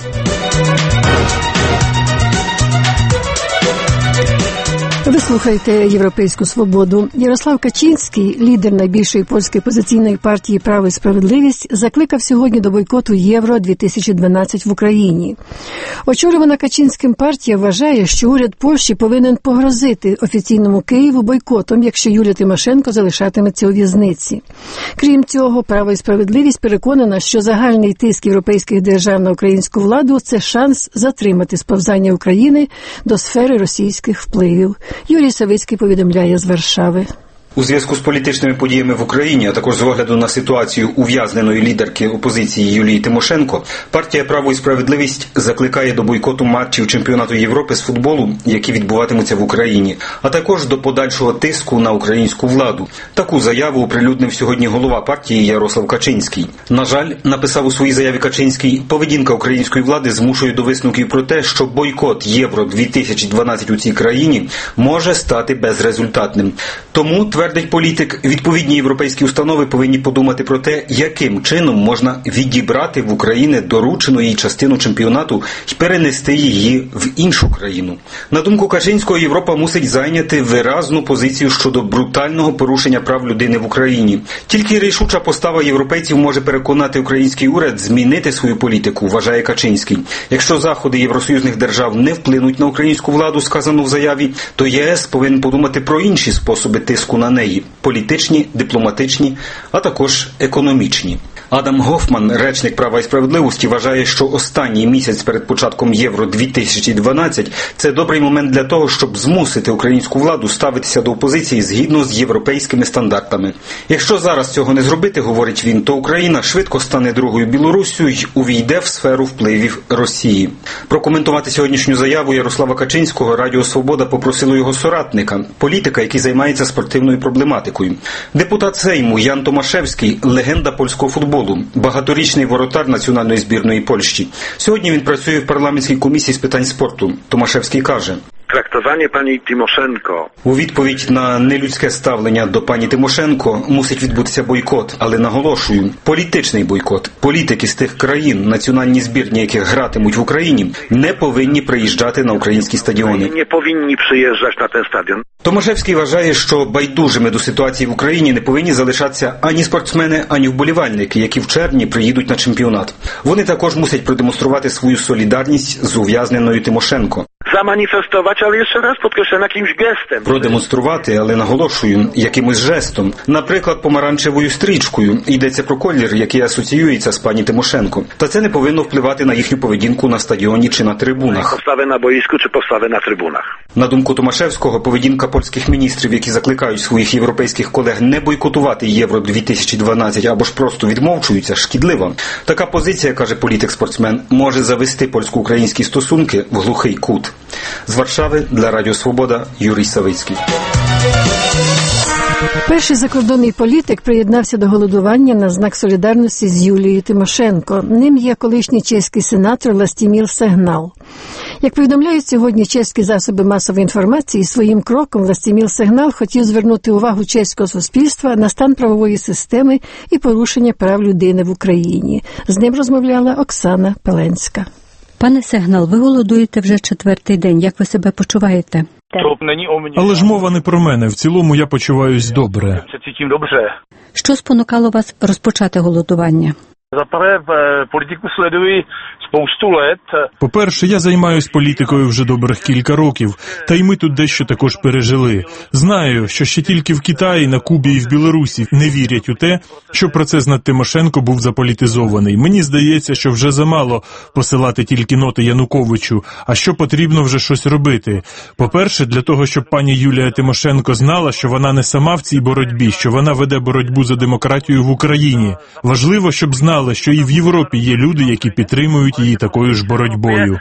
Ви слухаєте «Європейську свободу». Ярослав Качинський, лідер найбільшої польської опозиційної партії «Право і справедливість», закликав сьогодні до бойкоту Євро дві тисячі дванадцять в Україні. Очолювана Качинським партія вважає, що уряд Польщі повинен погрозити офіційному Києву бойкотом, якщо Юлія Тимошенко залишатиметься у в'язниці. Крім цього, «Право і справедливість» переконана, що загальний тиск європейських держав на українську владу – це шанс затримати сповзання України до сфери російських впливів. Юрій Савицький повідомляє з Варшави. У зв'язку з політичними подіями в Україні, а також з огляду на ситуацію ув'язненої лідерки опозиції Юлії Тимошенко, партія «Право і справедливість» закликає до бойкоту матчів чемпіонату Європи з футболу, які відбуватимуться в Україні, а також до подальшого тиску на українську владу. Таку заяву оприлюднив сьогодні голова партії Ярослав Качинський. На жаль, написав у своїй заяві Качинський, поведінка української влади змушує до висновків про те, що бойкот Євро дві тисячі дванадцять у цій країні може стати безрезультатним. Тому, твердить політик, відповідні європейські установи повинні подумати про те, яким чином можна відібрати в Україні доручену їй частину чемпіонату і перенести її в іншу країну. На думку Качинського, Європа мусить зайняти виразну позицію щодо брутального порушення прав людини в Україні. Тільки рішуча постава європейців може переконати український уряд змінити свою політику, вважає Качинський. Якщо заходи євросоюзних держав не вплинуть на українську владу, сказано в заяві, то ЄС повинен подумати про інші способи тиску на неї. Політичні, дипломатичні, а також економічні. Адам Гофман, речник «Права і справедливості», вважає, що останній місяць перед початком Євро дві тисячі дванадцять – це добрий момент для того, щоб змусити українську владу ставитися до опозиції згідно з європейськими стандартами. Якщо зараз цього не зробити, говорить він, то Україна швидко стане другою Білоруссю й увійде в сферу впливів Росії. Прокоментувати сьогоднішню заяву Ярослава Качинського Радіо Свобода попросило його соратника, політика, який займається спортивною проблематикою. Депутат Сейму Ян Томашевський – легенда польського футболу, багаторічний воротар національної збірної Польщі. Сьогодні він працює в парламентській комісії з питань спорту. Томашевський каже: Трактування пані Тимошенко. У відповідь на нелюдське ставлення до пані Тимошенко мусить відбутися бойкот, але наголошую, політичний бойкот. Політики з тих країн, національні збірні, яких гратимуть в Україні, не повинні приїжджати на українські стадіони. Не повинні приїжджати на той стадіон. Томашевський вважає, що байдужими до ситуації в Україні не повинні залишатися ані спортсмени, ані вболівальники, які в червні приїдуть на чемпіонат. Вони також мусять продемонструвати свою солідарність з ув'язненою Тимошенко. Заманіфестувати, але ще раз підкреслю, якимсь гестом. Продемонструвати, але наголошую, якимось жестом. Наприклад, помаранчевою стрічкою. Йдеться про колір, який асоціюється з пані Тимошенко. Та це не повинно впливати на їхню поведінку на стадіоні чи на трибунах. Постави на боїску чи постави на трибунах. На думку Томашевського, поведінка польських міністрів, які закликають своїх європейських колег не бойкотувати Євро дві тисячі дванадцять або ж просто відмовчуються, шкідлива. Така позиція, каже політик-спортсмен, може завести польсько-українські стосунки в глухий кут. З Варшави для Радіо Свобода Юрій Савицький. Перший закордонний політик приєднався до голодування на знак солідарності з Юлією Тимошенко. Ним є колишній чеський сенатор Властімір Сегнал. Як повідомляють сьогодні чеські засоби масової інформації, своїм кроком Властімір Сегнал хотів звернути увагу чеського суспільства на стан правової системи і порушення прав людини в Україні. З ним розмовляла Оксана Пеленська. Пане Сегнал, ви голодуєте вже четвертий день. Як ви себе почуваєте? Але ж мова не про мене. В цілому я почуваюсь добре. Що спонукало вас розпочати голодування? По-перше, я займаюсь політикою вже добрих кілька років, та й ми тут дещо також пережили. Знаю, що ще тільки в Китаї, на Кубі і в Білорусі не вірять у те, що процес над Тимошенко був заполітизований. Мені здається, що вже замало посилати тільки ноти Януковичу, а що потрібно вже щось робити. По-перше, для того, щоб пані Юлія Тимошенко знала, що вона не сама в цій боротьбі, що вона веде боротьбу за демократію в Україні. Важливо, щоб знала, що і в Європі є люди, які підтримують її такою ж боротьбою.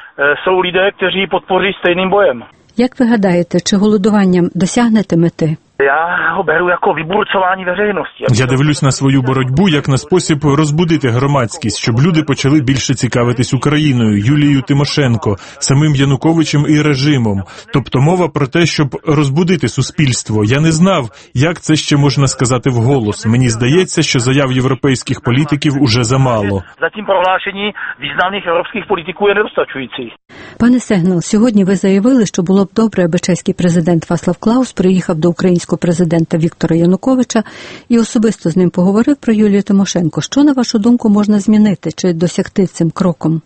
Як ви гадаєте, чи голодуванням досягнете мети? Я дивлюсь на свою боротьбу як на спосіб розбудити громадськість, щоб люди почали більше цікавитись Україною, Юлією Тимошенко, самим Януковичем і режимом. Тобто мова про те, щоб розбудити суспільство. Я не знав, як це ще можна сказати вголос. Мені здається, що заяв європейських політиків уже замало. Затім проголошені відомих європейських політиків є недостатньо. Пане Сегнал, сьогодні ви заявили, що було б добре, аби чеський президент Вацлав Клаус приїхав до українського президента Віктора Януковича і особисто з ним поговорив про Юлію Тимошенко. Що, на вашу думку, можна змінити чи досягти цим кроком?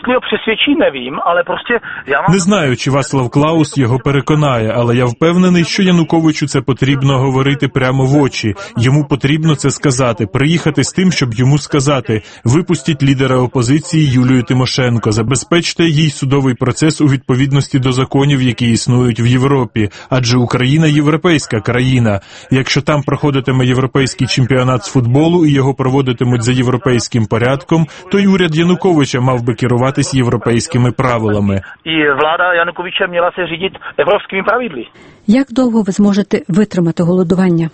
Не знаю, чи Вацлав Клаус його переконає, але я впевнений, що Януковичу це потрібно говорити прямо в очі. Йому потрібно це сказати, приїхати з тим, щоб йому сказати: випустіть лідера опозиції Юлію Тимошенко, забезпечте їй судовий процес у відповідності до законів, які існують в Європі. Адже Україна – європейська країна. Якщо там проходитиме європейський чемпіонат з футболу і його проводитимуть за європейським порядком, то й уряд Януковича мав би керуватись європейськими правилами. І влада Януковича мала се řídit європейськими правилами. Як довго ви зможете витримати голодування?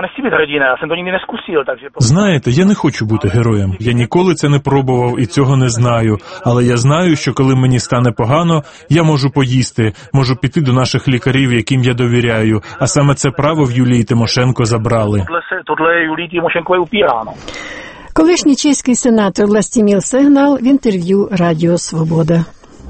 Знаєте, я не хочу бути героєм. Я ніколи це не пробував і цього не знаю. Але я знаю, що коли мені стане погано, я можу поїсти, можу піти до наших лікарів, яким я довіряю. А саме це право в Юлії Тимошенко забрали. Колишній чеський сенатор Властімір Сегнал в інтерв'ю Радіо Свобода.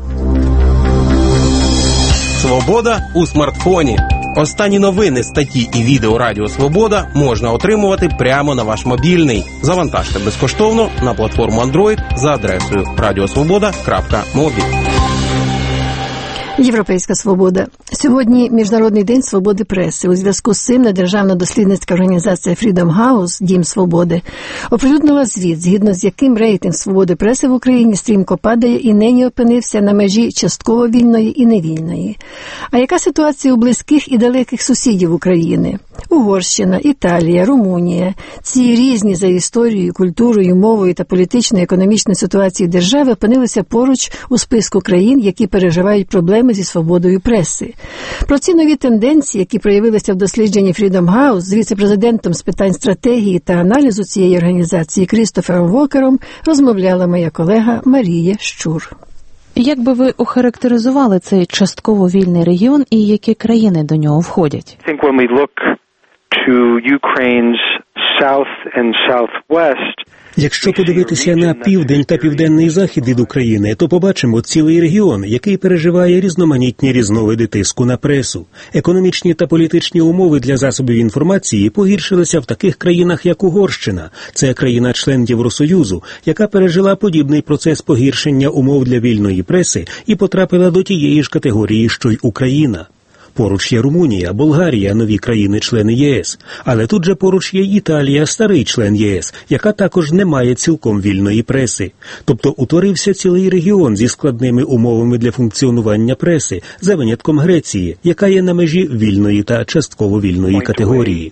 Свобода у смартфоні. Останні новини, статті і відео Радіо Свобода можна отримувати прямо на ваш мобільний. Завантажте безкоштовно на платформу Android за адресою радіосвобода крапка мобі. Європейська свобода. Сьогодні Міжнародний день свободи преси. У зв'язку з цим недержавна дослідницька організація Freedom House «Дім свободи» оприлюднила звіт, згідно з яким рейтинг свободи преси в Україні стрімко падає і нині опинився на межі частково вільної і невільної. А яка ситуація у близьких і далеких сусідів України? Угорщина, Італія, Румунія. Ці різні за історією, культурою, мовою та політично-економічною ситуацією держави опинилися поруч у списку країн, які переживають проблеми зі свободою преси. Про ці нові тенденції, які проявилися в дослідженні Freedom House, з віце-президентом з питань стратегії та аналізу цієї організації Крістофером Волкером розмовляла моя колега Марія Щур. Як би ви охарактеризували цей частково вільний регіон і які країни до нього входять? I think when we look to Ukraine's south and southwest, Якщо подивитися на південь та південний захід від України, то побачимо цілий регіон, який переживає різноманітні різновиди тиску на пресу. Економічні та політичні умови для засобів інформації погіршилися в таких країнах, як Угорщина. Це країна-член Євросоюзу, яка пережила подібний процес погіршення умов для вільної преси і потрапила до тієї ж категорії, що й Україна. Поруч є Румунія, Болгарія, нові країни-члени ЄС. Але тут же поруч є Італія, старий член ЄС, яка також не має цілком вільної преси. Тобто утворився цілий регіон зі складними умовами для функціонування преси, за винятком Греції, яка є на межі вільної та частково вільної категорії.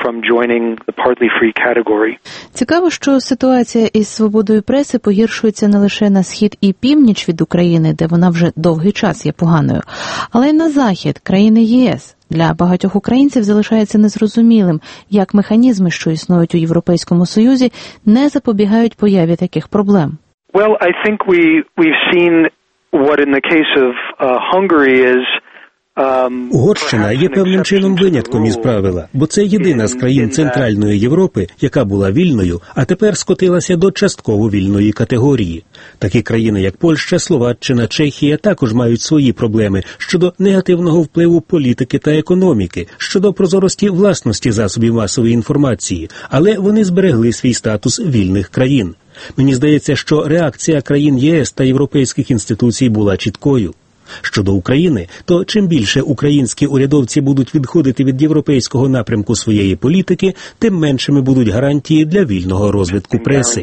Цікаво, що ситуація із свободою преси погіршується не лише на схід і північ від України, де вона вже довгий час є поганою, але й на захід, країни ЄС. Для багатьох українців залишається незрозумілим, як механізми, що існують у Європейському Союзі, не запобігають появі таких проблем. Well, I think we we've seen what in the case of uh, Hungary is Угорщина є певним чином винятком із правила, бо це єдина з країн Центральної Європи, яка була вільною, а тепер скотилася до частково вільної категорії. Такі країни, як Польща, Словаччина, Чехія, також мають свої проблеми щодо негативного впливу політики та економіки, щодо прозорості власності засобів масової інформації, але вони зберегли свій статус вільних країн. Мені здається, що реакція країн ЄС та європейських інституцій була чіткою. Щодо України, то чим більше українські урядовці будуть відходити від європейського напрямку своєї політики, тим меншими будуть гарантії для вільного розвитку преси.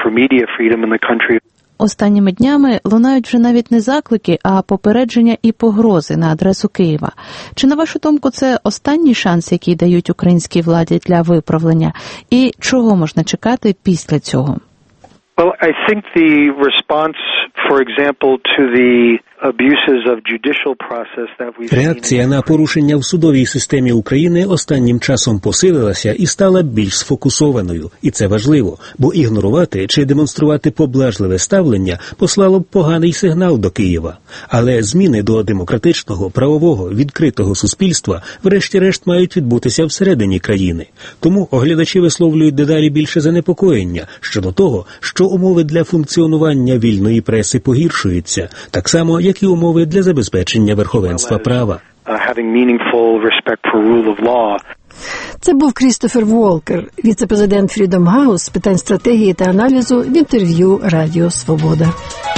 Останніми днями лунають вже навіть не заклики, а попередження і погрози на адресу Києва. Чи, на вашу думку, це останній шанс, який дають українській владі для виправлення? І чого можна чекати після цього? Well, I think the response, for example, to the abuses of judicial process that we've seen... Реакція на порушення в судовій системі України останнім часом посилилася і стала більш сфокусованою. І це важливо, бо ігнорувати чи демонструвати поблажливе ставлення послало б поганий сигнал до Києва. Але зміни до демократичного, правового, відкритого суспільства врешті-решт мають відбутися всередині країни. Тому оглядачі висловлюють дедалі більше занепокоєння щодо того, що умови для функціонування вільної преси погіршуються, так само, як і умови для забезпечення верховенства права. Це був Крістофер Волкер, віце-президент Freedom House з питань стратегії та аналізу в інтерв'ю Радіо Свобода.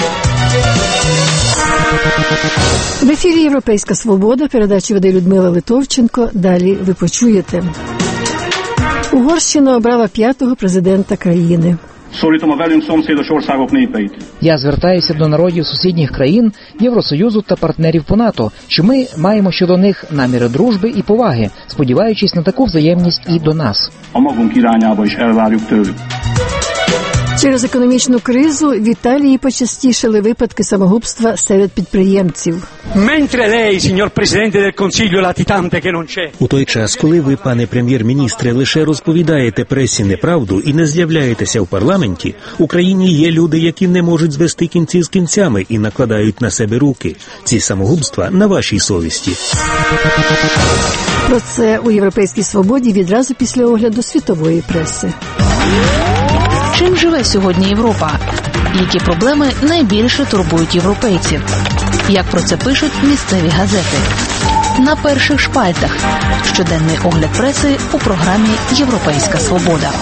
В ефірі «Європейська Свобода», передачу веде Людмила Литовченко. Далі ви почуєте. Угорщина обрала п'ятого президента країни. Я звертаюся до народів сусідніх країн, Євросоюзу та партнерів по НАТО, що ми маємо щодо них наміри дружби і поваги, сподіваючись на таку взаємність і до нас. Через економічну кризу в Італії почастішали випадки самогубства серед підприємців. У той час, коли ви, пане прем'єр-міністре, лише розповідаєте пресі неправду і не з'являєтеся в парламенті, в Україні є люди, які не можуть звести кінці з кінцями і накладають на себе руки. Ці самогубства на вашій совісті. Про це у «Європейській Свободі» відразу після огляду світової преси. Чим живе сьогодні Європа? Які проблеми найбільше турбують європейців? Як про це пишуть місцеві газети? На перших шпальтах. Щоденний огляд преси у програмі «Європейська Свобода».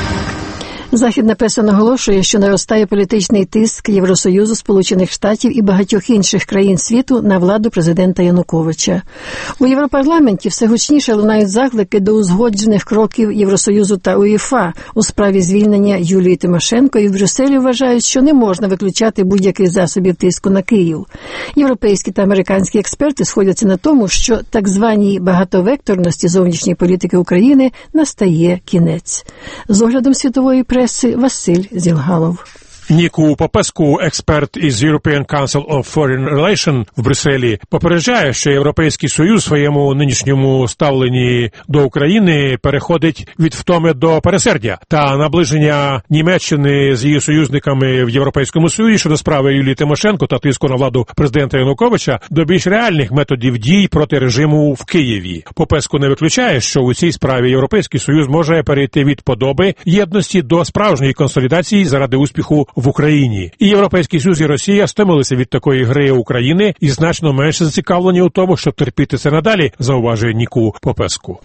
Західна преса наголошує, що наростає політичний тиск Євросоюзу, Сполучених Штатів і багатьох інших країн світу на владу президента Януковича. У Європарламенті все гучніше лунають заклики до узгоджених кроків Євросоюзу та УЄФА у справі звільнення Юлії Тимошенко, і в Брюсселі вважають, що не можна виключати будь-яких засобів тиску на Київ. Європейські та американські експерти сходяться на тому, що так званій багатовекторності зовнішньої політики України настає кінець. З оглядом світової преси Василь Зілгалов. Ніку Попеску, експерт із European Council of Foreign Relations в Брюсселі, попереджає, що Європейський Союз в своєму нинішньому ставленні до України переходить від втоми до пересердя та наближення Німеччини з її союзниками в Європейському Союзі щодо справи Юлії Тимошенко та тиску на владу президента Януковича до більш реальних методів дій проти режиму в Києві. Попеску не виключає, що у цій справі Європейський Союз може перейти від подоби єдності до справжньої консолідації заради успіху в Україні. І Європейський Союз, і Росія стомилися від такої гри України і значно менше зацікавлені у тому, щоб терпіти це надалі, зауважує Ніку Попеску.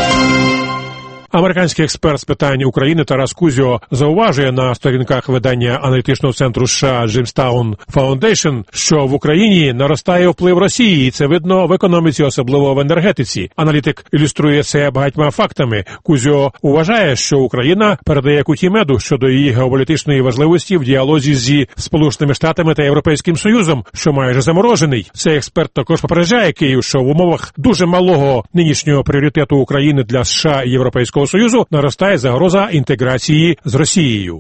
Американський експерт з питань України Тарас Кузьо зауважує на сторінках видання аналітичного центру США Jamestown Foundation, що в Україні наростає вплив Росії, і це видно в економіці, особливо в енергетиці. Аналітик ілюструє це багатьма фактами. Кузьо вважає, що Україна передає куті меду щодо її геополітичної важливості в діалозі зі Сполученими Штатами та Європейським Союзом, що майже заморожений. Цей експерт також попереджає Київ, що в умовах дуже малого нинішнього пріоритету України для США і Європейського Союзу наростає загроза інтеграції з Росією.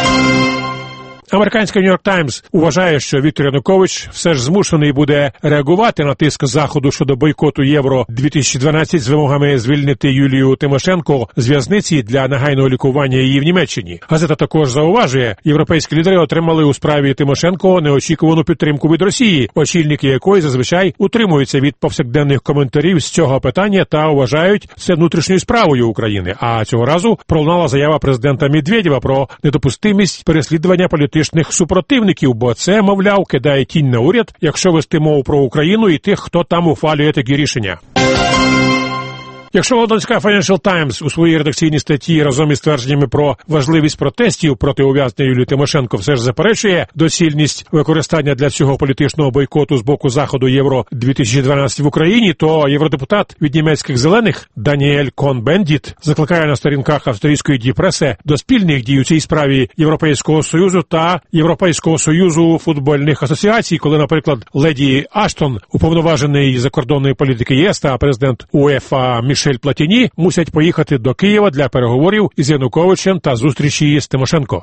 Американський Нью-Йорк Таймс вважає, що Віктор Янукович все ж змушений буде реагувати на тиск Заходу щодо бойкоту Євро дві тисячі дванадцять з вимогами звільнити Юлію Тимошенко з в'язниці для негайного лікування її в Німеччині. Газета також зауважує, європейські лідери отримали у справі Тимошенко неочікувану підтримку від Росії, очільники якої зазвичай утримуються від повсякденних коментарів з цього питання та вважають це внутрішньою справою України. А цього разу пролунала заява президента Медведєва про недопустимість переслідування політичних супротивників, бо це, мовляв, кидає тінь на уряд, якщо вести мову про Україну і тих, хто там ухвалює такі рішення. Якщо лондонська Financial Times у своїй редакційній статті разом із твердженнями про важливість протестів проти ув'язнення Юлії Тимошенко все ж заперечує доцільність використання для цього політичного бойкоту з боку Заходу Євро дві тисячі дванадцять в Україні, то євродепутат від німецьких зелених Даніель Кон-Бендіт закликає на сторінках австрійської діпреси до спільних дій у цій справі Європейського Союзу та Європейського Союзу футбольних асоціацій, коли, наприклад, леді Аштон, уповноважений закордонної політики ЄС та президент УЄФА Мішель Платіні мусять поїхати до Києва для переговорів із Януковичем та зустрічі з Тимошенко.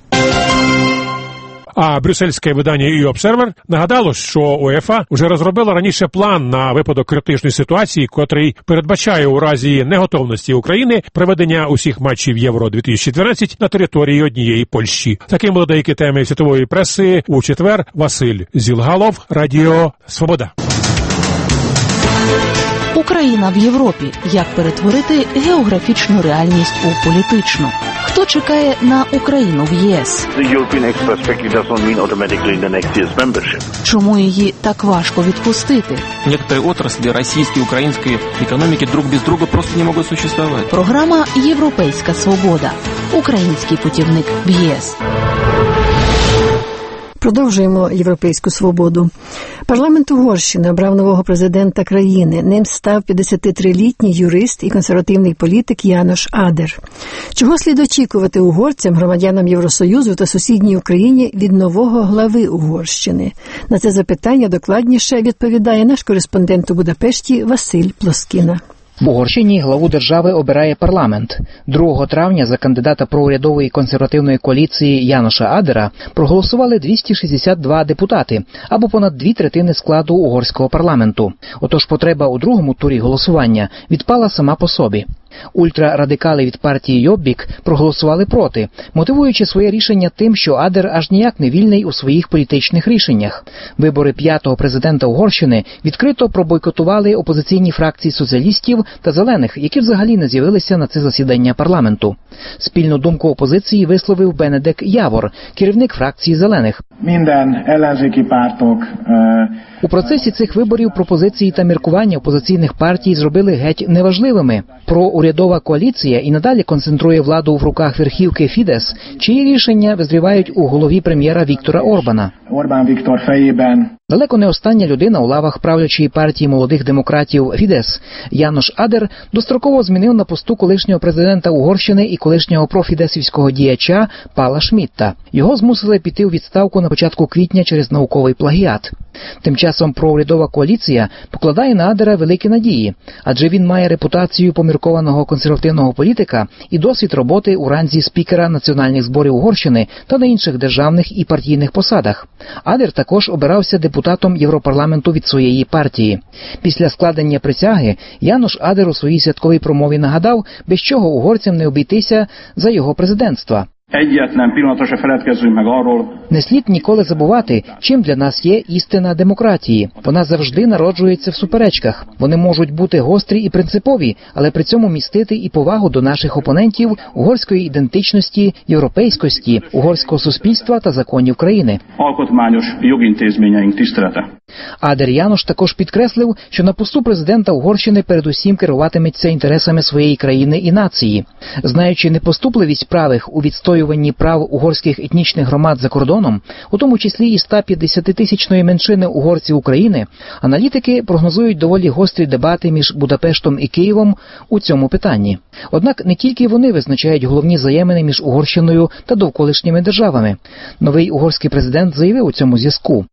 А брюссельське видання «І Обсервер» нагадало, що УЄФА вже розробила раніше план на випадок критичної ситуації, котрий передбачає у разі неготовності України проведення усіх матчів Євро дві тисячі дванадцять на території однієї Польщі. Таким були деякі теми світової преси у четвер. Василь Зілгалов, Радіо Свобода. Україна в Європі. Як перетворити географічну реальність у політичну? Хто чекає на Україну в ЄС? Чому її так важко відпустити? Некоторые отрасли российской и украинской экономики друг без друга просто не могут существовать. Програма «Європейська свобода». Український путівник в ЄС. Продовжуємо європейську свободу. Парламент Угорщини обрав нового президента країни. Ним став п'ятдесятитрилітній юрист і консервативний політик Янош Адер. Чого слід очікувати угорцям, громадянам Євросоюзу та сусідній Україні від нового глави Угорщини? На це запитання докладніше відповідає наш кореспондент у Будапешті Василь Плоскіна. В Угорщині главу держави обирає парламент. другого травня за кандидата проурядової консервативної коаліції Яноша Адера проголосували двісті шістдесят два депутати, або понад дві третини складу угорського парламенту. Отож потреба у другому турі голосування відпала сама по собі. Ультрарадикали від партії Йоббік проголосували проти, мотивуючи своє рішення тим, що Адер аж ніяк не вільний у своїх політичних рішеннях. Вибори п'ятого президента Угорщини відкрито пробойкотували опозиційні фракції соціалістів та зелених, які взагалі не з'явилися на це засідання парламенту. Спільну думку опозиції висловив Бенедек Явор, керівник фракції зелених. У процесі цих виборів пропозиції та міркування опозиційних партій зробили геть неважливими. Проурядова коаліція і надалі концентрує владу в руках верхівки Фідес, чиї рішення визрівають у голові прем'єра Віктора Орбана. Далеко не остання людина у лавах правлячої партії молодих демократів Фідес. Янош Адер достроково змінив на посту колишнього президента Угорщини і колишнього профідесівського діяча Пала Шмітта. Його змусили піти у відставку на початку квітня через науковий плагіат. Тим часом проурядова коаліція покладає на Адера великі надії, адже він має репутацію поміркованого консервативного політика і досвід роботи у ранзі спікера національних зборів Угорщини та на інших державних і партійних посадах. Адер також обирався депутатом Європарламенту від своєї партії. Після складення присяги Янош Адер у своїй святковій промові нагадав, без чого угорцям не обійтися за його президентства. Не слід ніколи забувати, чим для нас є істина демократії. Вона завжди народжується в суперечках. Вони можуть бути гострі і принципові, але при цьому містити і повагу до наших опонентів, угорської ідентичності, європейськості, угорського суспільства та законів країни. Адер Янош також підкреслив, що на посту президента Угорщини передусім керуватиметься інтересами своєї країни і нації. Знаючи непоступливість правих у відстоюванні прав угорських етнічних громад за кордоном, у тому числі і ста п'ятдесятитисячної меншини угорців України, аналітики прогнозують доволі гострі дебати між Будапештом і Києвом у цьому питанні. Однак не тільки вони визначають головні взаємини між Угорщиною та довколишніми державами. Новий угорський президент заявив у цьому зв'язку.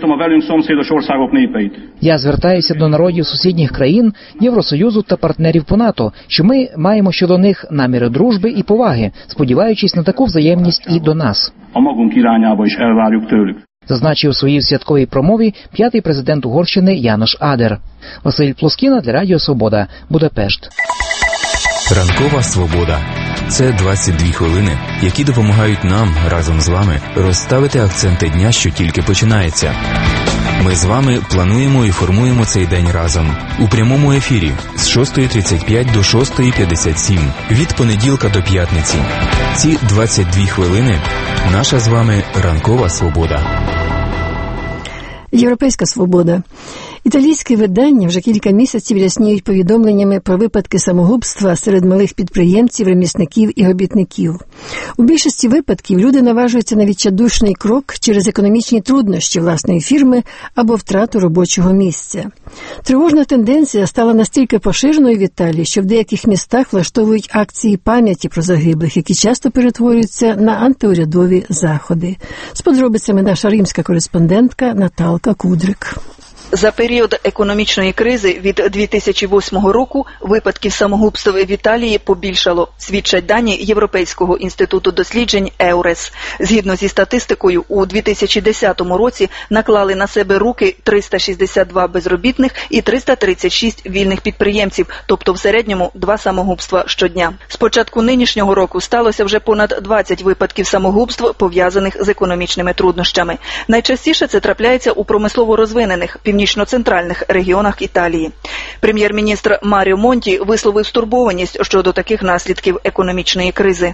Я звертаюся до народів сусідніх країн, Євросоюзу та партнерів по НАТО, що ми маємо щодо них наміри дружби і поваги, сподіваючись на таку взаємність і до нас. Зазначив у своїй святковій промові п'ятий президент Угорщини Янош Адер. Василь Плоскіна для Радіо Свобода, Будапешт. Ранкова свобода. Це двадцять дві хвилини, які допомагають нам разом з вами розставити акценти дня, що тільки починається. Ми з вами плануємо і формуємо цей день разом. У прямому ефірі з шостої тридцять п'ять до шостої п'ятдесят сім. Від понеділка до п'ятниці. Ці двадцять дві хвилини – наша з вами ранкова свобода. Європейська свобода. Італійські видання вже кілька місяців рясніють повідомленнями про випадки самогубства серед малих підприємців, ремісників і робітників. У більшості випадків люди наважуються на відчайдушний крок через економічні труднощі власної фірми або втрату робочого місця. Тривожна тенденція стала настільки поширеною в Італії, що в деяких містах влаштовують акції пам'яті про загиблих, які часто перетворюються на антиурядові заходи. З подробицями наша римська кореспондентка Наталка Кудрик. За період економічної кризи від дві тисячі восьмого року випадків самогубств в Італії побільшало, свідчать дані Європейського інституту досліджень Еурес. Згідно зі статистикою, у дві тисячі десятому році наклали на себе руки триста шістдесят два безробітних і триста тридцять шість вільних підприємців, тобто в середньому два самогубства щодня. З початку нинішнього року сталося вже понад двадцять випадків самогубств, пов'язаних з економічними труднощами. Найчастіше це трапляється у промислово розвинених, північно-центральних регіонах Італії. Прем'єр-міністр Маріо Монті висловив стурбованість щодо таких наслідків економічної кризи.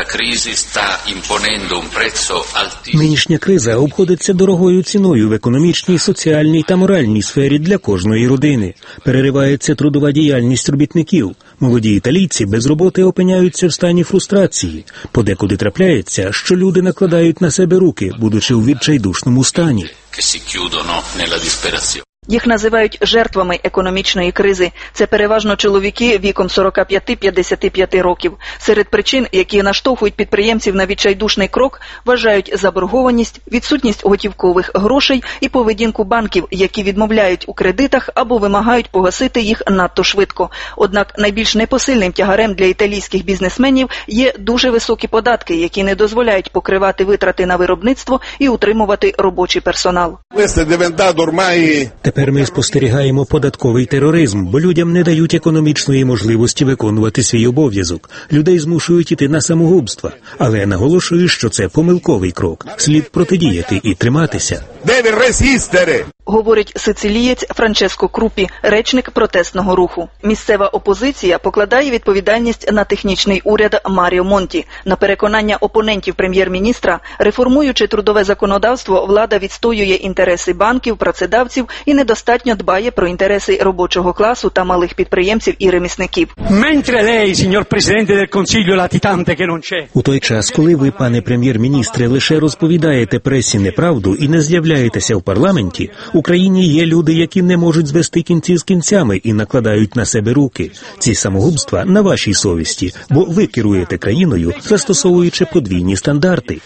Нинішня криза обходиться дорогою ціною в економічній, соціальній та моральній сфері для кожної родини. Переривається трудова діяльність робітників. Молоді італійці без роботи опиняються в стані фрустрації. Подекуди трапляється, що люди накладають на себе руки, будучи у відчайдушному стані. Їх називають жертвами економічної кризи. Це переважно чоловіки віком сорок п'ять - п'ятдесят п'ять років. Серед причин, які наштовхують підприємців на відчайдушний крок, вважають заборгованість, відсутність готівкових грошей і поведінку банків, які відмовляють у кредитах або вимагають погасити їх надто швидко. Однак найбільш непосильним тягарем для італійських бізнесменів є дуже високі податки, які не дозволяють покривати витрати на виробництво і утримувати робочий персонал. Тепер ми спостерігаємо податковий тероризм, бо людям не дають економічної можливості виконувати свій обов'язок. Людей змушують іти на самогубства. Але я наголошую, що це помилковий крок. Слід протидіяти і триматися. Говорить сицилієць Франческо Крупі, речник протестного руху. Місцева опозиція покладає відповідальність на технічний уряд Маріо Монті. На переконання опонентів прем'єр-міністра, реформуючи трудове законодавство, влада відстоює інтереси банків, працедавців і недостатньо дбає про інтереси робочого класу та малих підприємців і ремісників. У той час, коли ви, пане прем'єр-міністре, лише розповідаєте пресі неправду і не з'являєтеся в парламенті, в Україні є люди, які не можуть звести кінці з кінцями і накладають на себе руки. Ці самогубства на вашій совісті, бо ви керуєте країною, застосовуючи подвійні стандарти.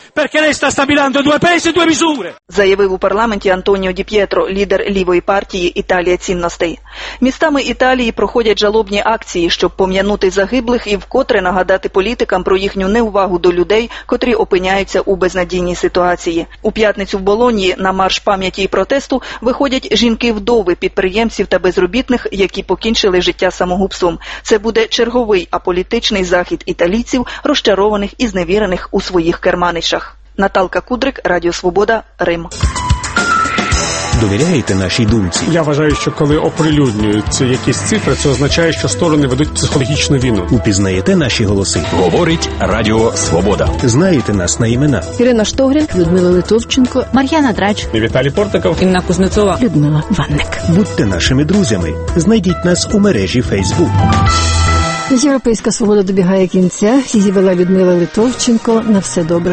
Заявив у парламенті Антоніо Ді П'єтро, лідер лівої партії «Італія цінностей». Містами Італії проходять жалобні акції, щоб пом'янути загиблих і вкотре нагадати політикам про їхню неувагу до людей, котрі опиняються у безнадійній ситуації. У п'ятницю в Болоньї на марш пам'яті і протесту виходять жінки-вдови підприємців та безробітних, які покінчили життя самогубством. Це буде черговий аполітичний захід італійців, розчарованих і зневірених у своїх керманичах. Наталка Кудрик, Радіо Свобода, Рим. Довіряєте нашій думці? Я вважаю, що коли оприлюднюються якісь цифри, це означає, що сторони ведуть психологічну війну. Упізнаєте наші голоси? Говорить Радіо Свобода. Знаєте нас на імена? Ірина Штогрін, Людмила Литовченко, Мар'яна Драч, Віталій Портников, Інна Кузнецова, Людмила Ванник. Будьте нашими друзями. Знайдіть нас у мережі Фейсбук. Європейська свобода добігає кінця. Її вела Людмила Литовченко. На все добре.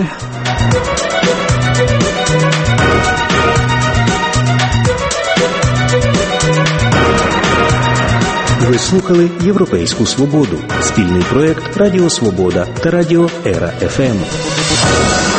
Ви слухали «Європейську свободу» – спільний проєкт Радіо Свобода та Радіо Ера еф ем.